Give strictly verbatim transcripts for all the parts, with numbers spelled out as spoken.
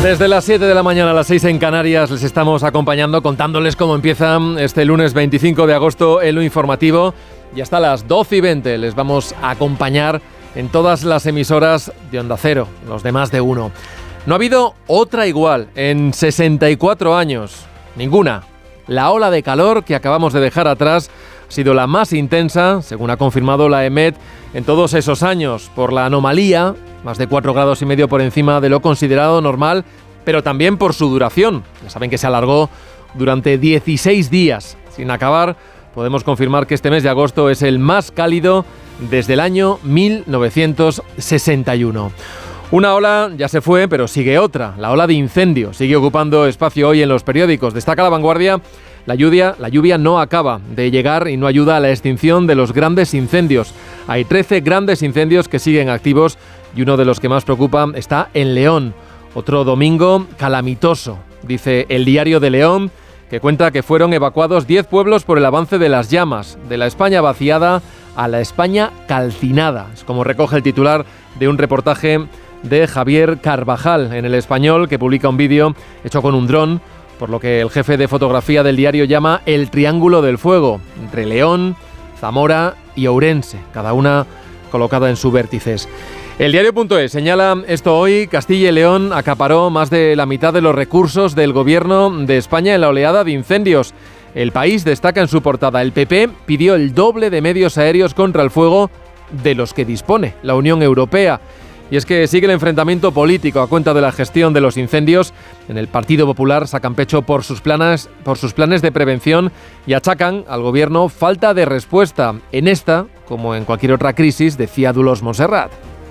Desde las siete de la mañana a las seis en Canarias les estamos acompañando, contándoles cómo empieza este lunes veinticinco de agosto en lo informativo. Y hasta las doce y veinte les vamos a acompañar en todas las emisoras de Onda Cero, los demás de uno. No ha habido otra igual en sesenta y cuatro años, ninguna. La ola de calor que acabamos de dejar atrás ha sido la más intensa, según ha confirmado la EMET, en todos esos años, por la anomalía, más de cuatro grados y medio por encima de lo considerado normal, pero también por su duración. Ya saben que se alargó durante dieciséis días. Sin acabar, podemos confirmar que este mes de agosto es el más cálido desde el año mil novecientos sesenta y uno. Una ola ya se fue, pero sigue otra, la ola de incendios. Sigue ocupando espacio hoy en los periódicos. Destaca La Vanguardia: La lluvia, la lluvia no acaba de llegar y no ayuda a la extinción de los grandes incendios. Hay trece grandes incendios que siguen activos y uno de los que más preocupa está en León. Otro domingo calamitoso, dice el Diario de León, que cuenta que fueron evacuados diez pueblos por el avance de las llamas, de la España vaciada a la España calcinada. Es como recoge el titular de un reportaje de Javier Carvajal en El Español, que publica un vídeo hecho con un dron, por lo que el jefe de fotografía del diario llama el Triángulo del Fuego, entre León, Zamora y Ourense, cada una colocada en sus vértices. El diario.es señala esto hoy: Castilla y León acaparó más de la mitad de los recursos del gobierno de España en la oleada de incendios. El País destaca en su portada: el P P pidió el doble de medios aéreos contra el fuego de los que dispone la Unión Europea. Y es que sigue el enfrentamiento político a cuenta de la gestión de los incendios. En el Partido Popular sacan pecho por sus planes, por sus planes de prevención y achacan al gobierno falta de respuesta. En esta, como en cualquier otra crisis, decía Dolors Montserrat.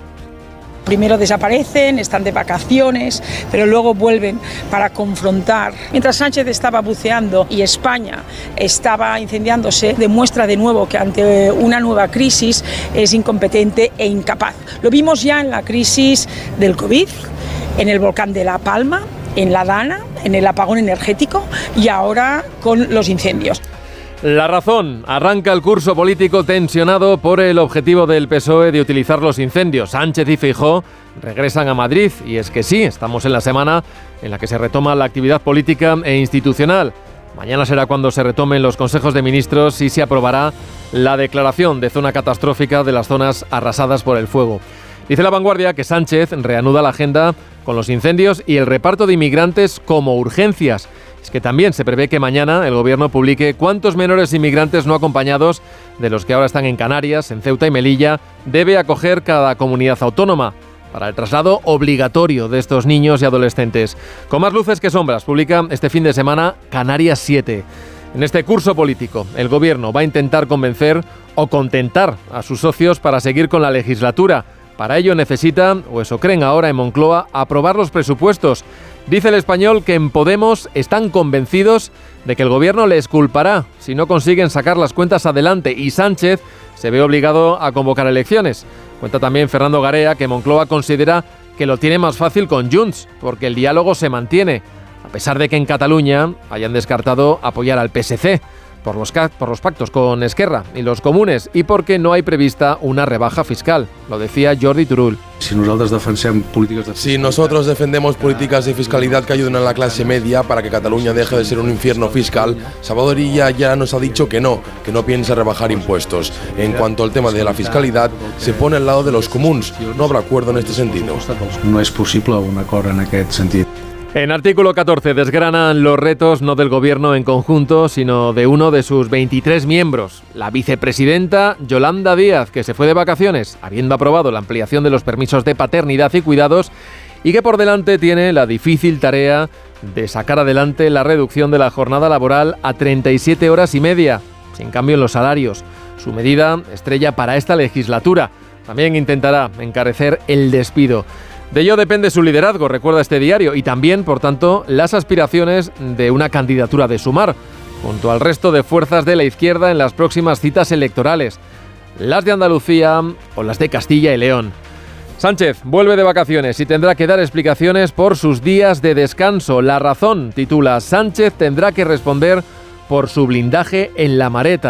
Primero desaparecen, están de vacaciones, pero luego vuelven para confrontar. Mientras Sánchez estaba buceando y España estaba incendiándose, demuestra de nuevo que ante una nueva crisis es incompetente e incapaz. Lo vimos ya en la crisis del COVID, en el volcán de La Palma, en la Dana, en el apagón energético y ahora con los incendios. La Razón: arranca el curso político tensionado por el objetivo del P S O E de utilizar los incendios. Sánchez y Feijóo regresan a Madrid y es que sí, estamos en la semana en la que se retoma la actividad política e institucional. Mañana será cuando se retomen los consejos de ministros y se aprobará la declaración de zona catastrófica de las zonas arrasadas por el fuego. Dice La Vanguardia que Sánchez reanuda la agenda con los incendios y el reparto de inmigrantes como urgencias. Es que también se prevé que mañana el gobierno publique cuántos menores inmigrantes no acompañados de los que ahora están en Canarias, en Ceuta y Melilla, debe acoger cada comunidad autónoma para el traslado obligatorio de estos niños y adolescentes. Con más luces que sombras, publica este fin de semana Canarias siete. En este curso político, el gobierno va a intentar convencer o contentar a sus socios para seguir con la legislatura. Para ello necesita, o eso creen ahora en Moncloa, aprobar los presupuestos. Dice El Español que en Podemos están convencidos de que el gobierno les culpará si no consiguen sacar las cuentas adelante y Sánchez se ve obligado a convocar elecciones. Cuenta también Fernando Garea que Moncloa considera que lo tiene más fácil con Junts, porque el diálogo se mantiene, a pesar de que en Cataluña hayan descartado apoyar al P S C por los, por los pactos con Esquerra y los comunes y porque no hay prevista una rebaja fiscal. Lo decía Jordi Turull. Si nosotros defensem políticas de Si nosotros defendemos políticas de fiscalidad que ayuden a la clase media para que Cataluña deje de ser un infierno fiscal, Salvador Illa ya nos ha dicho que no, que no piensa rebajar impuestos. En cuanto al tema de la fiscalidad, se pone al lado de los comuns. No habrá acuerdo en este sentido. No es posible un acuerdo en aquest sentit. En Artículo catorce desgranan los retos no del gobierno en conjunto, sino de uno de sus veintitrés miembros, la vicepresidenta Yolanda Díaz, que se fue de vacaciones, habiendo aprobado la ampliación de los permisos de paternidad y cuidados, y que por delante tiene la difícil tarea de sacar adelante la reducción de la jornada laboral a treinta y siete horas y media, sin cambio en los salarios. Su medida estrella para esta legislatura. También intentará encarecer el despido. De ello depende su liderazgo, recuerda este diario, y también, por tanto, las aspiraciones de una candidatura de Sumar, junto al resto de fuerzas de la izquierda en las próximas citas electorales, las de Andalucía o las de Castilla y León. Sánchez vuelve de vacaciones y tendrá que dar explicaciones por sus días de descanso. La Razón titula: Sánchez tendrá que responder por su blindaje en La Mareta.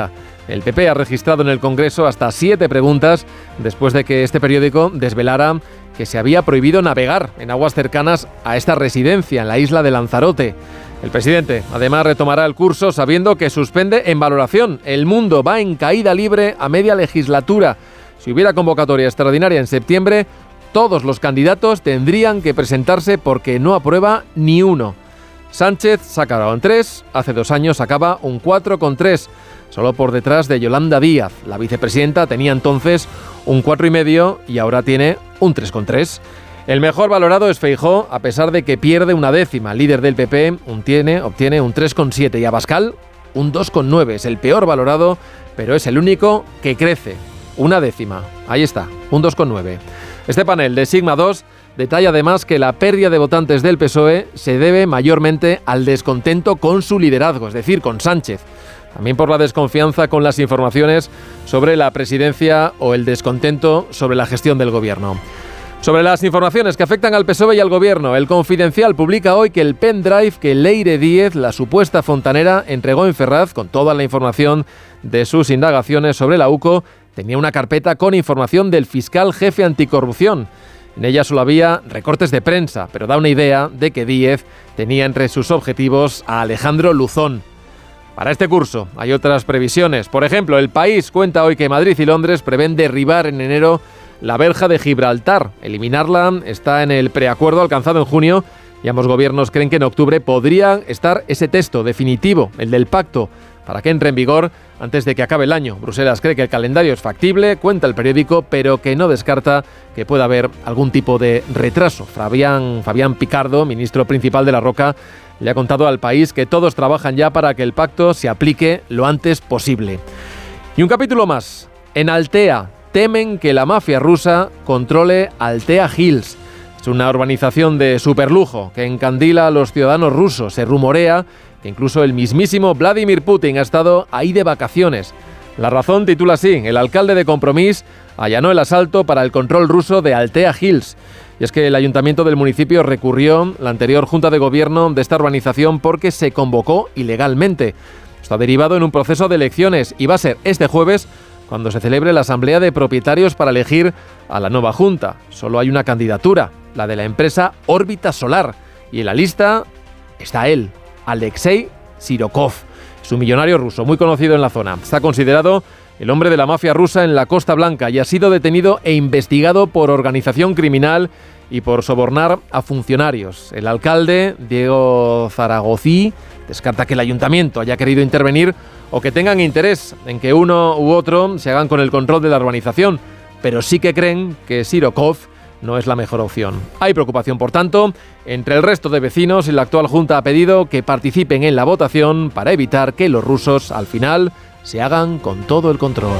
El P P ha registrado en el Congreso hasta siete preguntas después de que este periódico desvelara que se había prohibido navegar en aguas cercanas a esta residencia en la isla de Lanzarote. El presidente además retomará el curso sabiendo que suspende en valoración. El mundo va en caída libre a media legislatura. Si hubiera convocatoria extraordinaria en septiembre, todos los candidatos tendrían que presentarse porque no aprueba ni uno. Sánchez sacaba un tres, hace dos años sacaba un cuatro coma tres, solo por detrás de Yolanda Díaz. La vicepresidenta tenía entonces un cuatro coma cinco y ahora tiene un tres coma tres. El mejor valorado es Feijóo, a pesar de que pierde una décima. El líder del P P un tiene, obtiene un tres coma siete y Abascal un dos coma nueve. Es el peor valorado, pero es el único que crece. Una décima. Ahí está, un dos coma nueve. Este panel de Sigma dos detalla además que la pérdida de votantes del P S O E se debe mayormente al descontento con su liderazgo, es decir, con Sánchez. También por la desconfianza con las informaciones sobre la presidencia o el descontento sobre la gestión del gobierno. Sobre las informaciones que afectan al P S O E y al gobierno, El Confidencial publica hoy que el pendrive que Leire Díez, la supuesta fontanera, entregó en Ferraz con toda la información de sus indagaciones sobre la U C O, tenía una carpeta con información del fiscal jefe anticorrupción. En ella solo había recortes de prensa, pero da una idea de que Díez tenía entre sus objetivos a Alejandro Luzón. Para este curso hay otras previsiones. Por ejemplo, El País cuenta hoy que Madrid y Londres prevén derribar en enero la verja de Gibraltar. Eliminarla está en el preacuerdo alcanzado en junio y ambos gobiernos creen que en octubre podría estar ese texto definitivo, el del pacto, para que entre en vigor antes de que acabe el año. Bruselas cree que el calendario es factible, cuenta el periódico, pero que no descarta que pueda haber algún tipo de retraso. Fabián, Fabián Picardo, ministro principal de La Roca, le ha contado al País que todos trabajan ya para que el pacto se aplique lo antes posible. Y un capítulo más. En Altea temen que la mafia rusa controle Altea Hills. Es una urbanización de superlujo que encandila a los ciudadanos rusos. Se rumorea que incluso el mismísimo Vladimir Putin ha estado ahí de vacaciones. La Razón titula así: el alcalde de Compromís allanó el asalto para el control ruso de Altea Hills. Y es que el ayuntamiento del municipio recurrió la anterior junta de gobierno de esta urbanización porque se convocó ilegalmente. Esto ha derivado en un proceso de elecciones y va a ser este jueves cuando se celebre la asamblea de propietarios para elegir a la nueva junta. Solo hay una candidatura, la de la empresa Órbita Solar, y en la lista está él, Alexei Sirokov. Es un millonario ruso muy conocido en la zona. Está considerado el hombre de la mafia rusa en la Costa Blanca y ha sido detenido e investigado por organización criminal y por sobornar a funcionarios. El alcalde, Diego Zaragozí, descarta que el ayuntamiento haya querido intervenir o que tengan interés en que uno u otro se hagan con el control de la urbanización, pero sí que creen que Sirokov no es la mejor opción. Hay preocupación, por tanto, entre el resto de vecinos y la actual junta ha pedido que participen en la votación para evitar que los rusos, al final, se hagan con todo el control.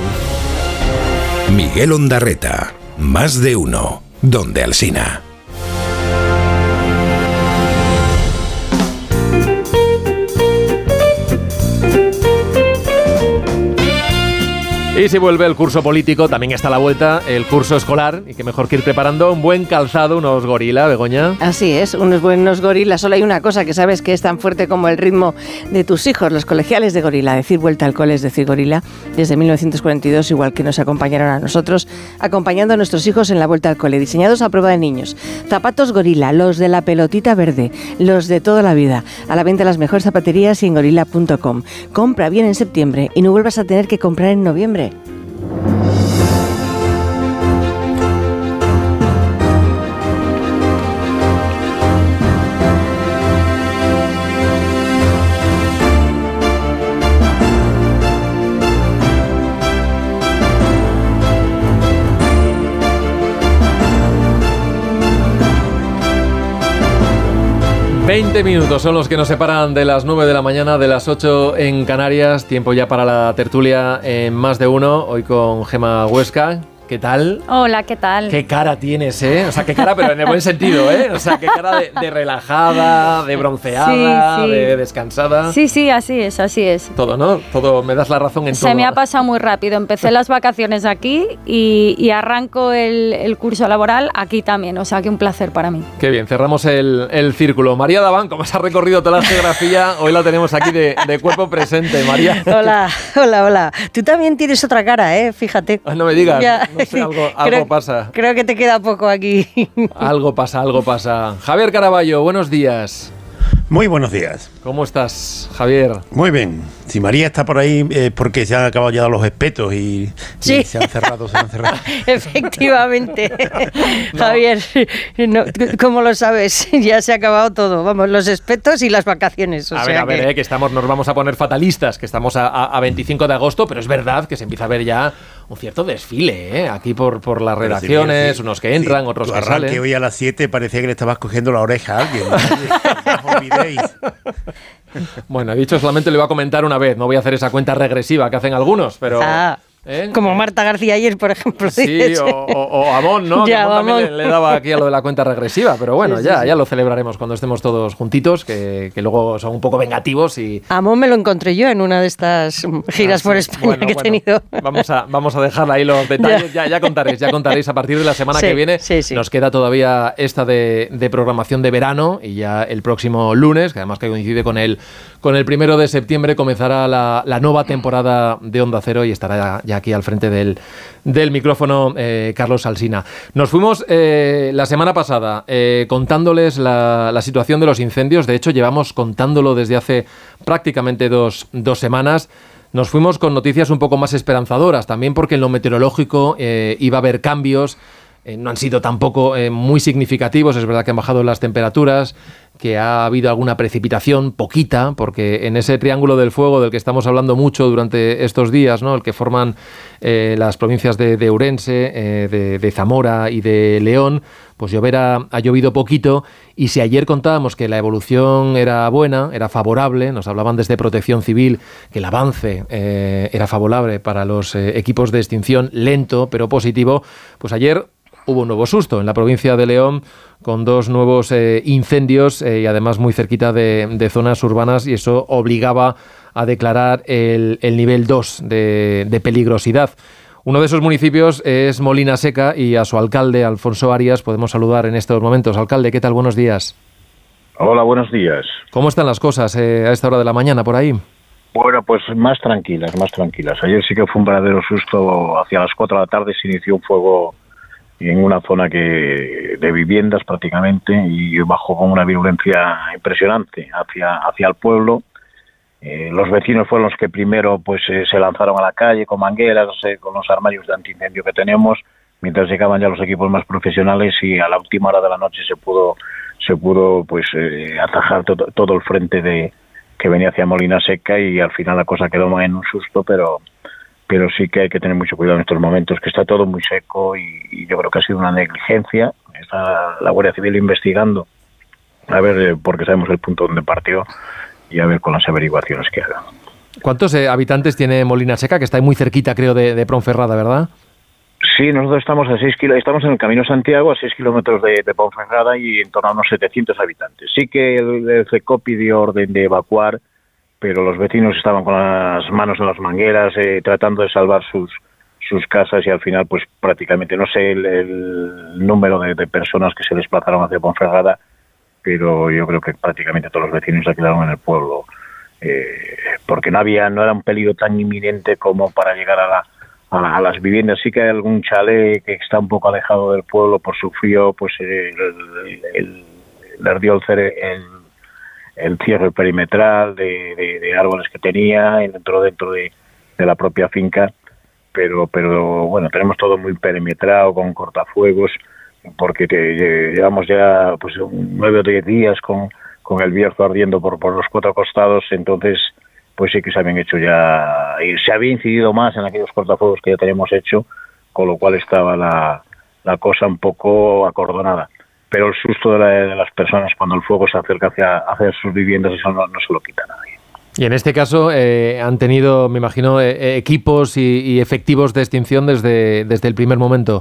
Miguel Ondarreta, Más de Uno, Donde Alsina. Y si vuelve el curso político, también está a la vuelta el curso escolar, y que mejor que ir preparando un buen calzado, unos gorila, Begoña. Así es, unos buenos gorilas. Solo hay una cosa que sabes que es tan fuerte como el ritmo de tus hijos, los colegiales de Gorila. Decir vuelta al cole es decir gorila, desde mil novecientos cuarenta y dos, igual que nos acompañaron a nosotros, acompañando a nuestros hijos en la vuelta al cole, diseñados a prueba de niños. Zapatos Gorila, los de la pelotita verde, los de toda la vida. A la venta en las mejores zapaterías y en gorila punto com. Compra bien en septiembre y no vuelvas a tener que comprar en noviembre. veinte minutos son los que nos separan de las nueve de la mañana, de las ocho en Canarias. Tiempo ya para la tertulia en Más de Uno, hoy con Gemma Huesca, ¿qué tal? Hola, ¿qué tal? ¿Qué cara tienes, eh? O sea, qué cara, pero en el buen sentido, ¿eh? O sea, qué cara de, de relajada, de bronceada, sí, sí. de descansada. Sí, sí, así es, así es. Todo, ¿no? Todo, me das la razón en Se todo. Se me ha pasado muy rápido. Empecé las vacaciones aquí y, y arranco el, el curso laboral aquí también. O sea, que un placer para mí. Qué bien, cerramos el, el círculo. María Daván, como se ha recorrido toda la geografía, hoy la tenemos aquí de, de cuerpo presente, María. Hola, hola, hola. Tú también tienes otra cara, ¿eh? Fíjate. Ay, no me digas. Ya. No sé, algo, algo creo, pasa. Creo que te queda poco aquí. Algo pasa, algo pasa. Javier Caraballo, buenos días. Muy buenos días. ¿Cómo estás, Javier? Muy bien. Si María está por ahí es porque se han acabado ya los espetos y, sí. y se han cerrado, se han cerrado. Efectivamente. No. Javier, no, ¿cómo lo sabes? Ya se ha acabado todo. Vamos, los espetos y las vacaciones. O a sea ver, a ver, que... eh, que estamos, nos vamos a poner fatalistas, que estamos a, a, a veinticinco de agosto, pero es verdad que se empieza a ver ya un cierto desfile, ¿eh? Aquí por, por las redacciones, sí, sí, unos que entran, sí, otros que salen. Que hoy a las siete parecía que le estabas cogiendo la oreja a alguien. No os olvidéis. Bueno, he dicho solamente le voy a comentar una vez, no voy a hacer esa cuenta regresiva que hacen algunos, pero... Ah. ¿Eh? Como Marta García ayer, por ejemplo. Sí, dices. o, o, o Amón, ¿no? Ya, Amón también Amón. Le, le daba aquí a lo de la cuenta regresiva, pero bueno, sí, sí, ya, sí. ya lo celebraremos cuando estemos todos juntitos, que, que luego son un poco vengativos y... Amón me lo encontré yo en una de estas giras ah, sí. por España bueno, que he bueno, tenido. Vamos a, vamos a dejarla ahí los detalles, ya, ya contaréis, ya contaréis a partir de la semana sí, que viene. Sí, sí. Nos queda todavía esta de, de programación de verano y ya el próximo lunes, que además que coincide con el, con el primero de septiembre, comenzará la, la nueva temporada de Onda Cero y estará ya, ya aquí al frente del del micrófono eh, Carlos Alsina. Nos fuimos eh, la semana pasada eh, contándoles la, la situación de los incendios. De hecho, llevamos contándolo desde hace prácticamente dos, dos semanas. Nos fuimos con noticias un poco más esperanzadoras, también porque en lo meteorológico eh, iba a haber cambios. Eh, no han sido tampoco eh, muy significativos. Es verdad que han bajado las temperaturas, que ha habido alguna precipitación, poquita, porque en ese triángulo del fuego del que estamos hablando mucho durante estos días, ¿no? El que forman eh, las provincias de, de Ourense, eh, de, de Zamora y de León, pues llover ha, ha llovido poquito. Y si ayer contábamos que la evolución era buena, era favorable, nos hablaban desde Protección Civil que el avance eh, era favorable para los eh, equipos de extinción, lento pero positivo, pues ayer hubo un nuevo susto en la provincia de León con dos nuevos eh, incendios eh, y además muy cerquita de, de zonas urbanas, y eso obligaba a declarar el, el nivel dos de, de peligrosidad. Uno de esos municipios es Molina Seca y a su alcalde, Alfonso Arias, podemos saludar en estos momentos. Alcalde, ¿qué tal? Buenos días. Hola, buenos días. ¿Cómo están las cosas eh, a esta hora de la mañana por ahí? Bueno, pues más tranquilas, más tranquilas. Ayer sí que fue un verdadero susto. Hacia las cuatro de la tarde se inició un fuego en una zona que de viviendas prácticamente, y bajó con una virulencia impresionante hacia hacia el pueblo. Eh, los vecinos fueron los que primero pues eh, se lanzaron a la calle con mangueras, eh, con los armarios de antiincendio que tenemos, mientras llegaban ya los equipos más profesionales, y a la última hora de la noche se pudo se pudo pues eh, atajar todo, todo el frente de que venía hacia Molina Seca, y al final la cosa quedó en un susto, pero pero sí que hay que tener mucho cuidado en estos momentos, que está todo muy seco, y, y yo creo que ha sido una negligencia. Está la Guardia Civil investigando, a ver, eh, porque sabemos el punto donde partió, y a ver con las averiguaciones que hagan. ¿Cuántos eh, habitantes tiene Molina Seca, que está muy cerquita, creo, de, de Ponferrada, verdad? Sí, nosotros estamos a seis kilo, estamos en el Camino Santiago, a seis kilómetros de, de Ponferrada, y en torno a unos setecientos habitantes. Sí que el, el CECOP pidió orden de evacuar, pero los vecinos estaban con las manos en las mangueras eh, tratando de salvar sus sus casas, y al final pues prácticamente no sé el, el número de, de personas que se desplazaron hacia Ponferrada, pero yo creo que prácticamente todos los vecinos se quedaron en el pueblo, eh, porque no había no era un peligro tan inminente como para llegar a, la, a, la, a las viviendas. Sí que hay algún chalet que está un poco alejado del pueblo por su frío, pues eh, el, el, le ardió el, cere, el el cierre perimetral de, de, de árboles que tenía dentro dentro de, de la propia finca, pero pero bueno, tenemos todo muy perimetrado con cortafuegos, porque te, llevamos ya pues nueve o diez días con, con el Bierzo ardiendo por, por los cuatro costados. Entonces pues sí que se habían hecho ya, y se había incidido más en aquellos cortafuegos que ya teníamos hecho, con lo cual estaba la, la cosa un poco acordonada. Pero el susto de, la, de las personas cuando el fuego se acerca hacia, hacia sus viviendas, eso no, no se lo quita a nadie. Y en este caso eh, han tenido, me imagino, eh, equipos y, y efectivos de extinción desde, desde el primer momento.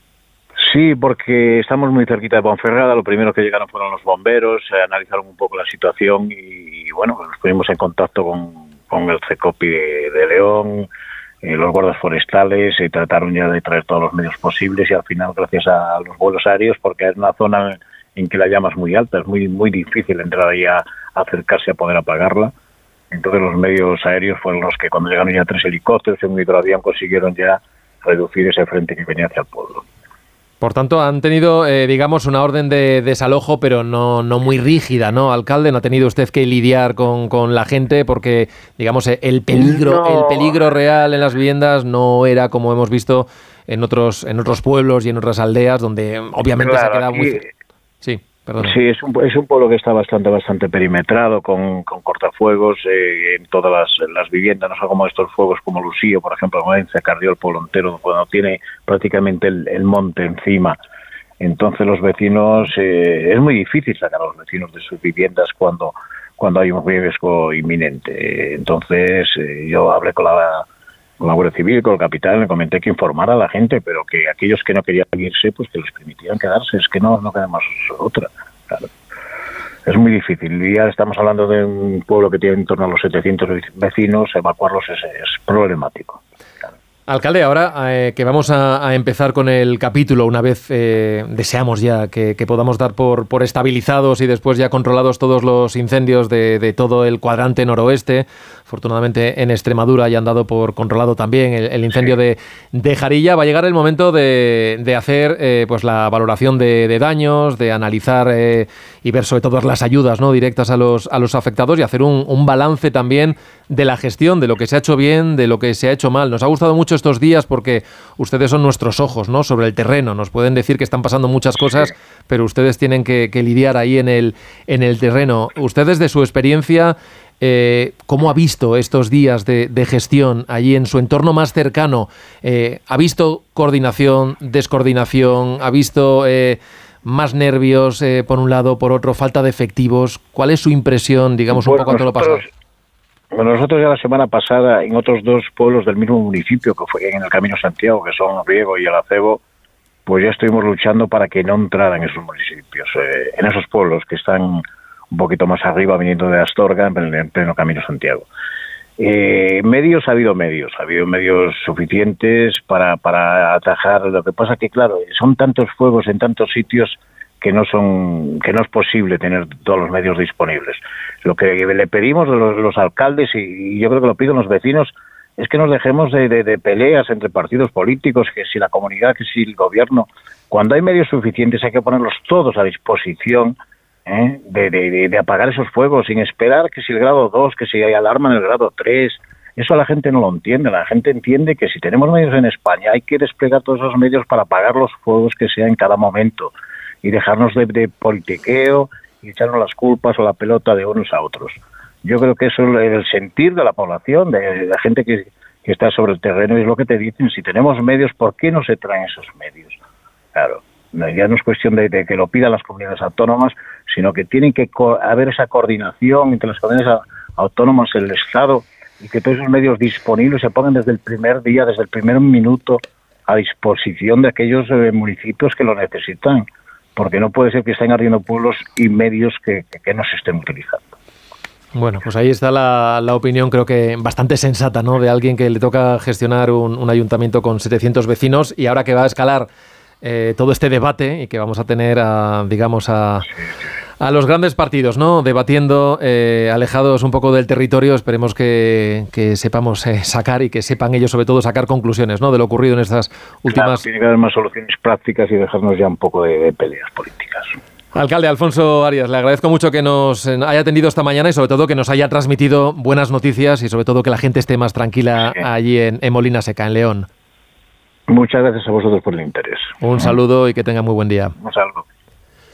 Sí, porque estamos muy cerquita de Ponferrada. Lo primero que llegaron fueron los bomberos, eh, analizaron un poco la situación y, y bueno, nos pusimos en contacto con, con el CECOPI de, de León, eh, los guardas forestales, y trataron ya de traer todos los medios posibles y al final, gracias a los vuelos aéreos, porque es una zona en que la llama es muy alta, es muy muy difícil entrar ahí a, a acercarse a poder apagarla. Entonces los medios aéreos fueron los que cuando llegaron ya tres helicópteros y un hidroavión consiguieron ya reducir ese frente que venía hacia el pueblo. Por tanto, han tenido, eh, digamos, una orden de desalojo, pero no, no muy rígida, ¿no, alcalde? No ha tenido usted que lidiar con, con la gente porque, digamos, el peligro, no. el peligro real en las viviendas no era como hemos visto en otros, en otros pueblos y en otras aldeas donde obviamente claro, se ha quedado aquí... muy... Sí. Perdón. Sí, es un, es un pueblo que está bastante bastante perimetrado, con, con cortafuegos eh, en todas las, las viviendas, no son como estos fuegos como Lucío, por ejemplo, en Valencia, que ardió el pueblo entero, cuando tiene prácticamente el, el monte encima. Entonces los vecinos, eh, es muy difícil sacar a los vecinos de sus viviendas cuando, cuando hay un riesgo inminente. Entonces eh, yo hablé con la... con la Guardia Civil, con el capitán, le comenté que informara a la gente, pero que aquellos que no querían irse, pues que les permitieran quedarse. Es que no, no queda más otra. Claro. Es muy difícil. Y ya estamos hablando de un pueblo que tiene en torno a los setecientos vecinos, evacuarlos es, es problemático. Claro. Alcalde, ahora eh, que vamos a, a empezar con el capítulo, una vez eh, deseamos ya que, que podamos dar por, por estabilizados y después ya controlados todos los incendios de, de todo el cuadrante noroeste. Afortunadamente en Extremadura ya han dado por controlado también el, el incendio sí. de, de Jarilla. Va a llegar el momento de, de hacer eh, pues la valoración de, de daños, de analizar eh, y ver sobre todo las ayudas, ¿no?, directas a los, a los afectados y hacer un, un balance también de la gestión, de lo que se ha hecho bien, de lo que se ha hecho mal. Nos ha gustado mucho estos días porque ustedes son nuestros ojos, ¿no?, sobre el terreno. Nos pueden decir que están pasando muchas cosas, sí. pero ustedes tienen que, que lidiar ahí en el, en el terreno. Ustedes, de su experiencia, Eh, ¿cómo ha visto estos días de, de gestión allí en su entorno más cercano? Eh, ¿Ha visto coordinación, descoordinación? ¿Ha visto eh, más nervios eh, por un lado, por otro, falta de efectivos? ¿Cuál es su impresión, digamos, bueno, un poco a todo lo pasado? Bueno, nosotros ya la semana pasada, en otros dos pueblos del mismo municipio, que fue en el Camino Santiago, que son Riego y El Acebo, pues ya estuvimos luchando para que no entraran esos municipios, eh, en esos pueblos que están un poquito más arriba, viniendo de Astorga, en pleno Camino Santiago. Eh, medios, ha habido medios, ha habido medios suficientes para, para atajar. Lo que pasa que, claro, son tantos fuegos en tantos sitios que no son que no es posible tener todos los medios disponibles. Lo que le pedimos a los, los alcaldes, y, y yo creo que lo piden los vecinos, es que nos dejemos de, de, de peleas entre partidos políticos, que si la comunidad, que si el gobierno. Cuando hay medios suficientes hay que ponerlos todos a disposición, ¿Eh? De, de, de apagar esos fuegos sin esperar que si el grado dos, que si hay alarma en el grado tres. Eso la gente no lo entiende. La gente entiende que si tenemos medios en España hay que desplegar todos esos medios para apagar los fuegos que sea en cada momento y dejarnos de, de politiqueo y echarnos las culpas o la pelota de unos a otros. Yo creo que eso es el sentir de la población, de la gente que, que está sobre el terreno, y es lo que te dicen. Si tenemos medios, ¿por qué no se traen esos medios? Claro, ya no es cuestión de, de que lo pidan las comunidades autónomas, sino que tiene que haber esa coordinación entre las comunidades autónomas, el Estado, y que todos esos medios disponibles se pongan desde el primer día, desde el primer minuto, a disposición de aquellos eh, municipios que lo necesitan, porque no puede ser que estén ardiendo pueblos y medios que, que, que no se estén utilizando. Bueno, pues ahí está la, la opinión, creo que bastante sensata, ¿no?, de alguien que le toca gestionar un, un ayuntamiento con setecientos vecinos, y ahora que va a escalar Eh, todo este debate y que vamos a tener, a, digamos, a, a los grandes partidos, ¿no?, debatiendo, eh, alejados un poco del territorio. Esperemos que, que sepamos eh, sacar y que sepan ellos, sobre todo, sacar conclusiones, ¿no?, de lo ocurrido en estas últimas... Claro, tiene que haber más soluciones prácticas y dejarnos ya un poco de, de peleas políticas. Alcalde Alfonso Arias, le agradezco mucho que nos haya atendido esta mañana y sobre todo que nos haya transmitido buenas noticias y sobre todo que la gente esté más tranquila sí. allí en, en Molina Seca, en León. Muchas gracias a vosotros por el interés. Un saludo y que tenga muy buen día. Un saludo.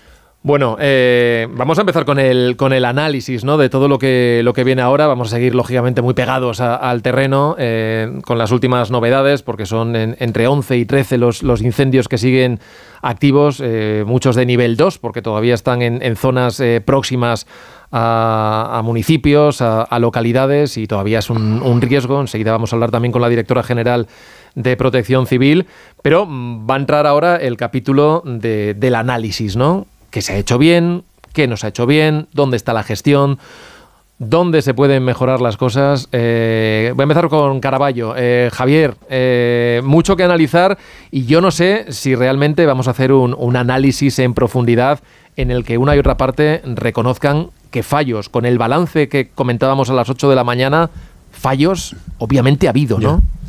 Bueno, eh, vamos a empezar con el, con el análisis, ¿no?, de todo lo que, lo que viene ahora. Vamos a seguir, lógicamente, muy pegados a, al terreno eh, con las últimas novedades, porque son en, entre once y trece los, los incendios que siguen activos, eh, muchos de nivel dos, porque todavía están en, en zonas eh, próximas a, a municipios, a, a localidades, y todavía es un, un riesgo. Enseguida vamos a hablar también con la directora general de Protección Civil, pero va a entrar ahora el capítulo de, del análisis, ¿no? ¿Qué se ha hecho bien? ¿Qué no se ha hecho bien? ¿Dónde está la gestión? ¿Dónde se pueden mejorar las cosas? Eh, voy a empezar con Caraballo. Eh, Javier, eh, mucho que analizar, y yo no sé si realmente vamos a hacer un, un análisis en profundidad en el que una y otra parte reconozcan que fallos, con el balance que comentábamos a las ocho de la mañana, fallos obviamente ha habido, ¿no? Ya.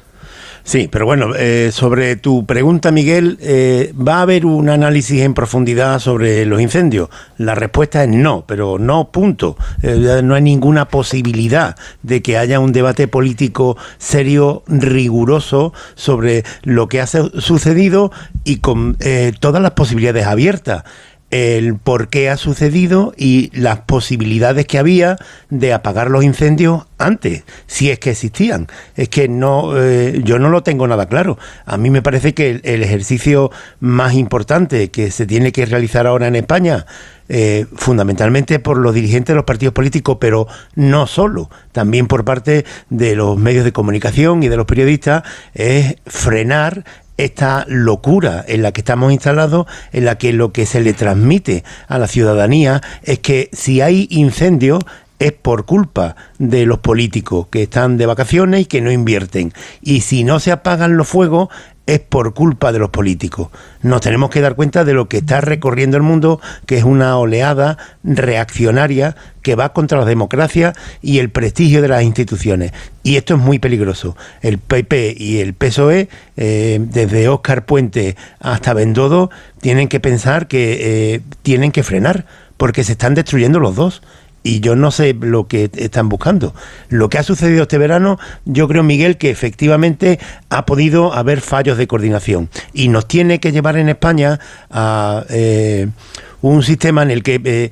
Sí, pero bueno, eh, sobre tu pregunta, Miguel, eh, ¿va a haber un análisis en profundidad sobre los incendios? La respuesta es no, pero no, punto. Eh, no hay ninguna posibilidad de que haya un debate político serio, riguroso, sobre lo que ha sucedido y con eh, todas las posibilidades abiertas. El por qué ha sucedido y las posibilidades que había de apagar los incendios antes, si es que existían. Es que no, eh, yo no lo tengo nada claro. A mí me parece que el, el ejercicio más importante que se tiene que realizar ahora en España, eh, fundamentalmente por los dirigentes de los partidos políticos, pero no solo, también por parte de los medios de comunicación y de los periodistas, es frenar esta locura en la que estamos instalados, en la que lo que se le transmite a la ciudadanía es que si hay incendios es por culpa de los políticos que están de vacaciones y que no invierten. Y si no se apagan los fuegos es por culpa de los políticos. Nos tenemos que dar cuenta de lo que está recorriendo el mundo, que es una oleada reaccionaria que va contra la democracia y el prestigio de las instituciones. Y esto es muy peligroso. El P P y el P S O E, eh, desde Óscar Puente hasta Bendodo, tienen que pensar que eh, tienen que frenar, porque se están destruyendo los dos. Y yo no sé lo que están buscando. Lo que ha sucedido este verano, yo creo, Miguel, que efectivamente ha podido haber fallos de coordinación. Y nos tiene que llevar en España a eh, un sistema en el que eh,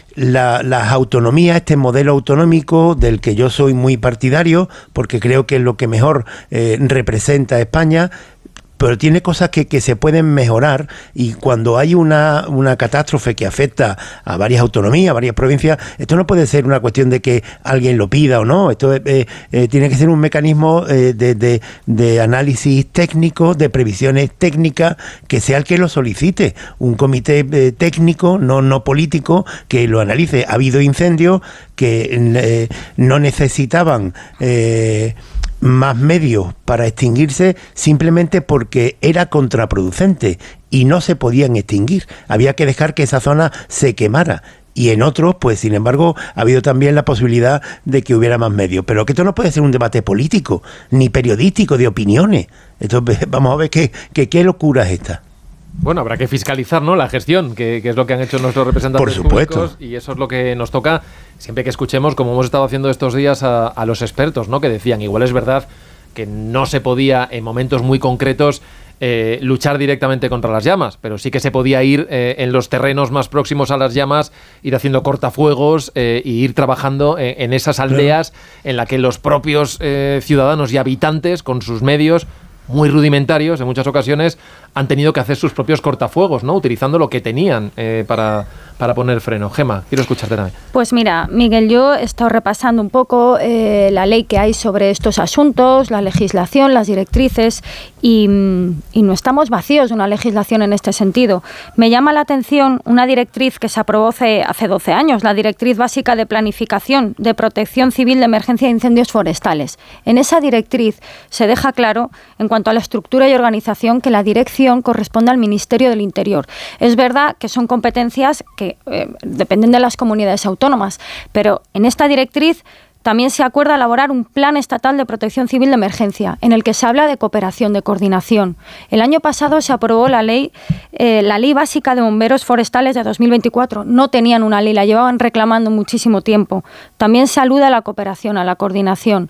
la, las autonomías, este modelo autonómico del que yo soy muy partidario, porque creo que es lo que mejor eh, representa a España, pero tiene cosas que, que se pueden mejorar, y cuando hay una, una catástrofe que afecta a varias autonomías, a varias provincias, esto no puede ser una cuestión de que alguien lo pida o no. Esto eh, eh, tiene que ser un mecanismo eh, de, de, de análisis técnico, de previsiones técnicas, que sea el que lo solicite, un comité eh, técnico, no, no político, que lo analice. Ha habido incendios que eh, no necesitaban Eh, más medios para extinguirse simplemente porque era contraproducente y no se podían extinguir. Había que dejar que esa zona se quemara. Y en otros, pues sin embargo, ha habido también la posibilidad de que hubiera más medios. Pero que esto no puede ser un debate político, ni periodístico, de opiniones. Entonces, vamos a ver qué, qué, qué locura es esta. Bueno, habrá que fiscalizar, ¿no?, la gestión, que, que es lo que han hecho nuestros representantes Por supuesto. públicos, y eso es lo que nos toca siempre que escuchemos, como hemos estado haciendo estos días, a, a los expertos, ¿no?, que decían, igual es verdad que no se podía en momentos muy concretos eh, luchar directamente contra las llamas, pero sí que se podía ir eh, en los terrenos más próximos a las llamas, ir haciendo cortafuegos eh, y ir trabajando en, en esas aldeas en las que los propios eh, ciudadanos y habitantes, con sus medios muy rudimentarios en muchas ocasiones, han tenido que hacer sus propios cortafuegos, ¿no?, utilizando lo que tenían eh, para, para poner freno. Gema, quiero escucharte también. Pues mira, Miguel, yo he estado repasando un poco eh, la ley que hay sobre estos asuntos, la legislación, las directrices, y, y no estamos vacíos de una legislación en este sentido. Me llama la atención una directriz que se aprobó hace, hace doce años, la Directriz Básica de Planificación de Protección Civil de Emergencia de Incendios Forestales. En esa directriz se deja claro, en cuanto a la estructura y organización, que la dirección corresponde al Ministerio del Interior. Es verdad que son competencias que eh, dependen de las comunidades autónomas, pero en esta directriz también se acuerda elaborar un plan estatal de protección civil de emergencia, en el que se habla de cooperación, de coordinación. El año pasado se aprobó la ley, eh, la Ley Básica de Bomberos Forestales de dos mil veinticuatro. No tenían una ley, la llevaban reclamando muchísimo tiempo. También se alude a la cooperación, a la coordinación.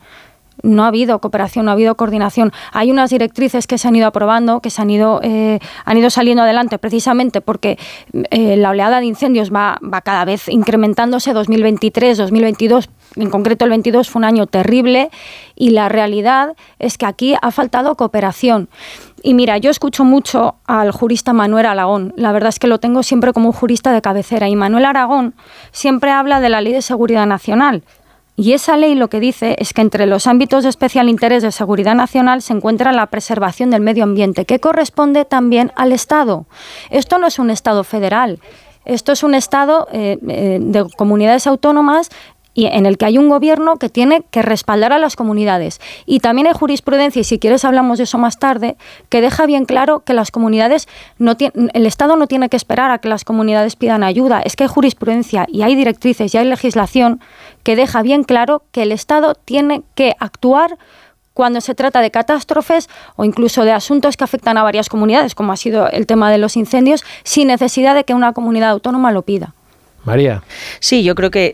No ha habido cooperación, no ha habido coordinación. Hay unas directrices que se han ido aprobando, que se han ido, eh, han ido saliendo adelante precisamente porque eh, la oleada de incendios va, va cada vez incrementándose. dos mil veintitrés, dos mil veintidós, en concreto el veintidós fue un año terrible y la realidad es que aquí ha faltado cooperación. Y mira, yo escucho mucho al jurista Manuel Aragón. La verdad es que lo tengo siempre como un jurista de cabecera. Y Manuel Aragón siempre habla de la Ley de Seguridad Nacional. Y esa ley lo que dice es que entre los ámbitos de especial interés de seguridad nacional se encuentra la preservación del medio ambiente, que corresponde también al Estado. Esto no es un Estado federal, esto es un Estado eh, eh, de comunidades autónomas y en el que hay un gobierno que tiene que respaldar a las comunidades. Y también hay jurisprudencia, y si quieres hablamos de eso más tarde, que deja bien claro que las comunidades, no el Estado no tiene que esperar a que las comunidades pidan ayuda. Es que hay jurisprudencia y hay directrices y hay legislación que deja bien claro que el Estado tiene que actuar cuando se trata de catástrofes o incluso de asuntos que afectan a varias comunidades, como ha sido el tema de los incendios, sin necesidad de que una comunidad autónoma lo pida. María. Sí, yo creo que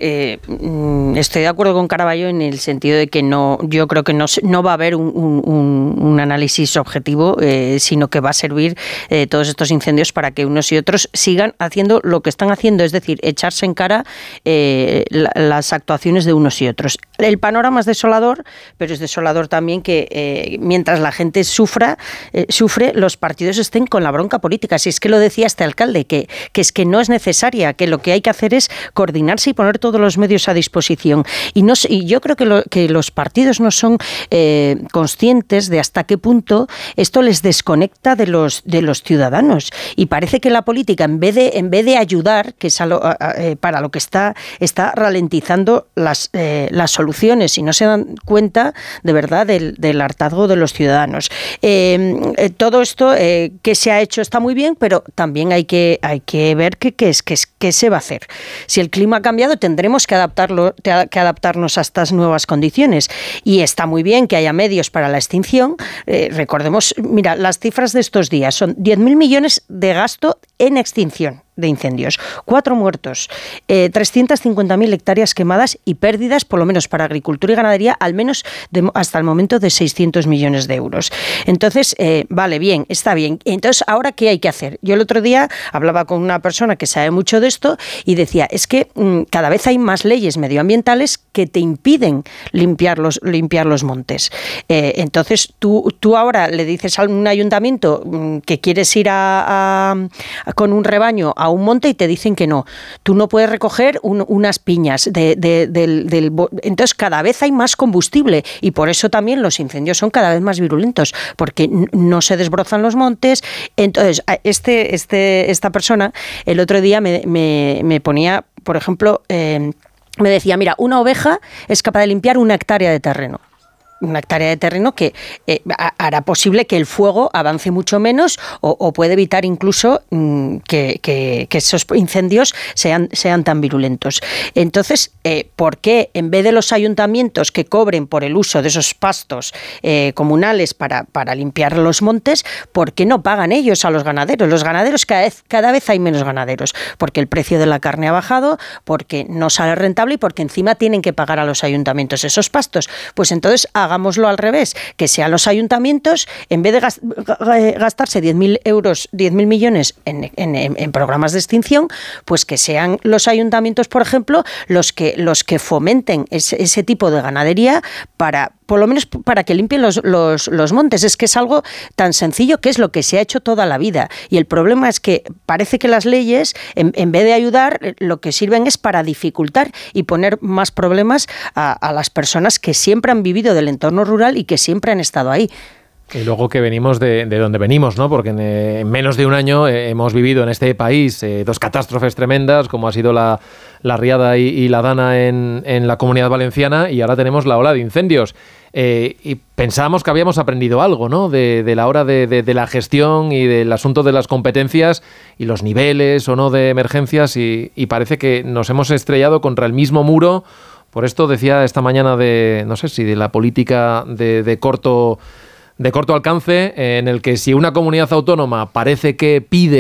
eh, estoy de acuerdo con Caraballo en el sentido de que no, yo creo que no, no va a haber un, un, un análisis objetivo, eh, sino que va a servir eh, todos estos incendios para que unos y otros sigan haciendo lo que están haciendo, es decir, echarse en cara eh, la, las actuaciones de unos y otros. El panorama es desolador, pero es desolador también que eh, mientras la gente sufra, eh, sufre, los partidos estén con la bronca política. Si es que lo decía este alcalde, que, que es que no es necesaria, que lo que hay que hacer es coordinarse y poner todos los medios a disposición. Y, no, y yo creo que, lo, que los partidos no son eh, conscientes de hasta qué punto esto les desconecta de los, de los ciudadanos. Y parece que la política, en vez de, en vez de ayudar, que es a lo, a, a, para lo que está, está ralentizando las, eh, las soluciones y no se dan cuenta de verdad del, del hartazgo de los ciudadanos. Eh, eh, todo esto eh, que se ha hecho está muy bien, pero también hay que, hay que ver qué qué es, qué es, qué se va a hacer. Si el clima ha cambiado, tendremos que, adaptarlo, que adaptarnos a estas nuevas condiciones. Y está muy bien que haya medios para la extinción. Eh, recordemos, mira, las cifras de estos días son diez mil millones de gasto en extinción de incendios, cuatro muertos, eh, trescientas cincuenta mil hectáreas quemadas y pérdidas, por lo menos para agricultura y ganadería, al menos de, hasta el momento de seiscientos millones de euros. Entonces, eh, vale, bien, está bien. Entonces, ¿ahora qué hay que hacer? Yo el otro día hablaba con una persona que sabe mucho de esto y decía, es que mmm, cada vez hay más leyes medioambientales que te impiden limpiar los, limpiar los montes. Eh, entonces, tú, tú ahora le dices a un ayuntamiento mmm, que quieres ir a, a, a, con un rebaño a a un monte y te dicen que no. Tú no puedes recoger un, unas piñas. De, de, del, del, entonces, cada vez hay más combustible y por eso también los incendios son cada vez más virulentos, porque no se desbrozan los montes. Entonces, este, este, esta persona el otro día me, me, me ponía, por ejemplo, eh, me decía, mira, una oveja es capaz de limpiar una hectárea de terreno. Una hectárea de terreno que eh, hará posible que el fuego avance mucho menos o, o puede evitar incluso mmm, que, que, que esos incendios sean, sean tan virulentos. Entonces, eh, ¿por qué en vez de los ayuntamientos que cobren por el uso de esos pastos eh, comunales para, para limpiar los montes, por qué no pagan ellos a los ganaderos? Los ganaderos cada vez, cada vez hay menos ganaderos, porque el precio de la carne ha bajado, porque no sale rentable y porque encima tienen que pagar a los ayuntamientos esos pastos. Pues entonces, hagámoslo al revés, que sean los ayuntamientos, en vez de gastarse diez mil euros, diez mil millones en, en, en programas de extinción, pues que sean los ayuntamientos, por ejemplo, los que, los que fomenten ese, ese tipo de ganadería para, por lo menos para que limpien los, los, los montes. Es que es algo tan sencillo que es lo que se ha hecho toda la vida. Y el problema es que parece que las leyes, en, en vez de ayudar, lo que sirven es para dificultar y poner más problemas a, a las personas que siempre han vivido del entorno rural y que siempre han estado ahí. Y luego que venimos de, de donde venimos, ¿no? Porque en, eh, en menos de un año eh, hemos vivido en este país eh, dos catástrofes tremendas, como ha sido la, la riada y, y la dana en, en la Comunidad Valenciana, y ahora tenemos la ola de incendios. Eh, y pensábamos que habíamos aprendido algo, ¿no? De, de la hora de, de, de la gestión y del asunto de las competencias y los niveles o no de emergencias, y, y parece que nos hemos estrellado contra el mismo muro. Por esto decía esta mañana de, no sé si de la política de, de corto... de corto alcance, en el que si una comunidad autónoma parece que pide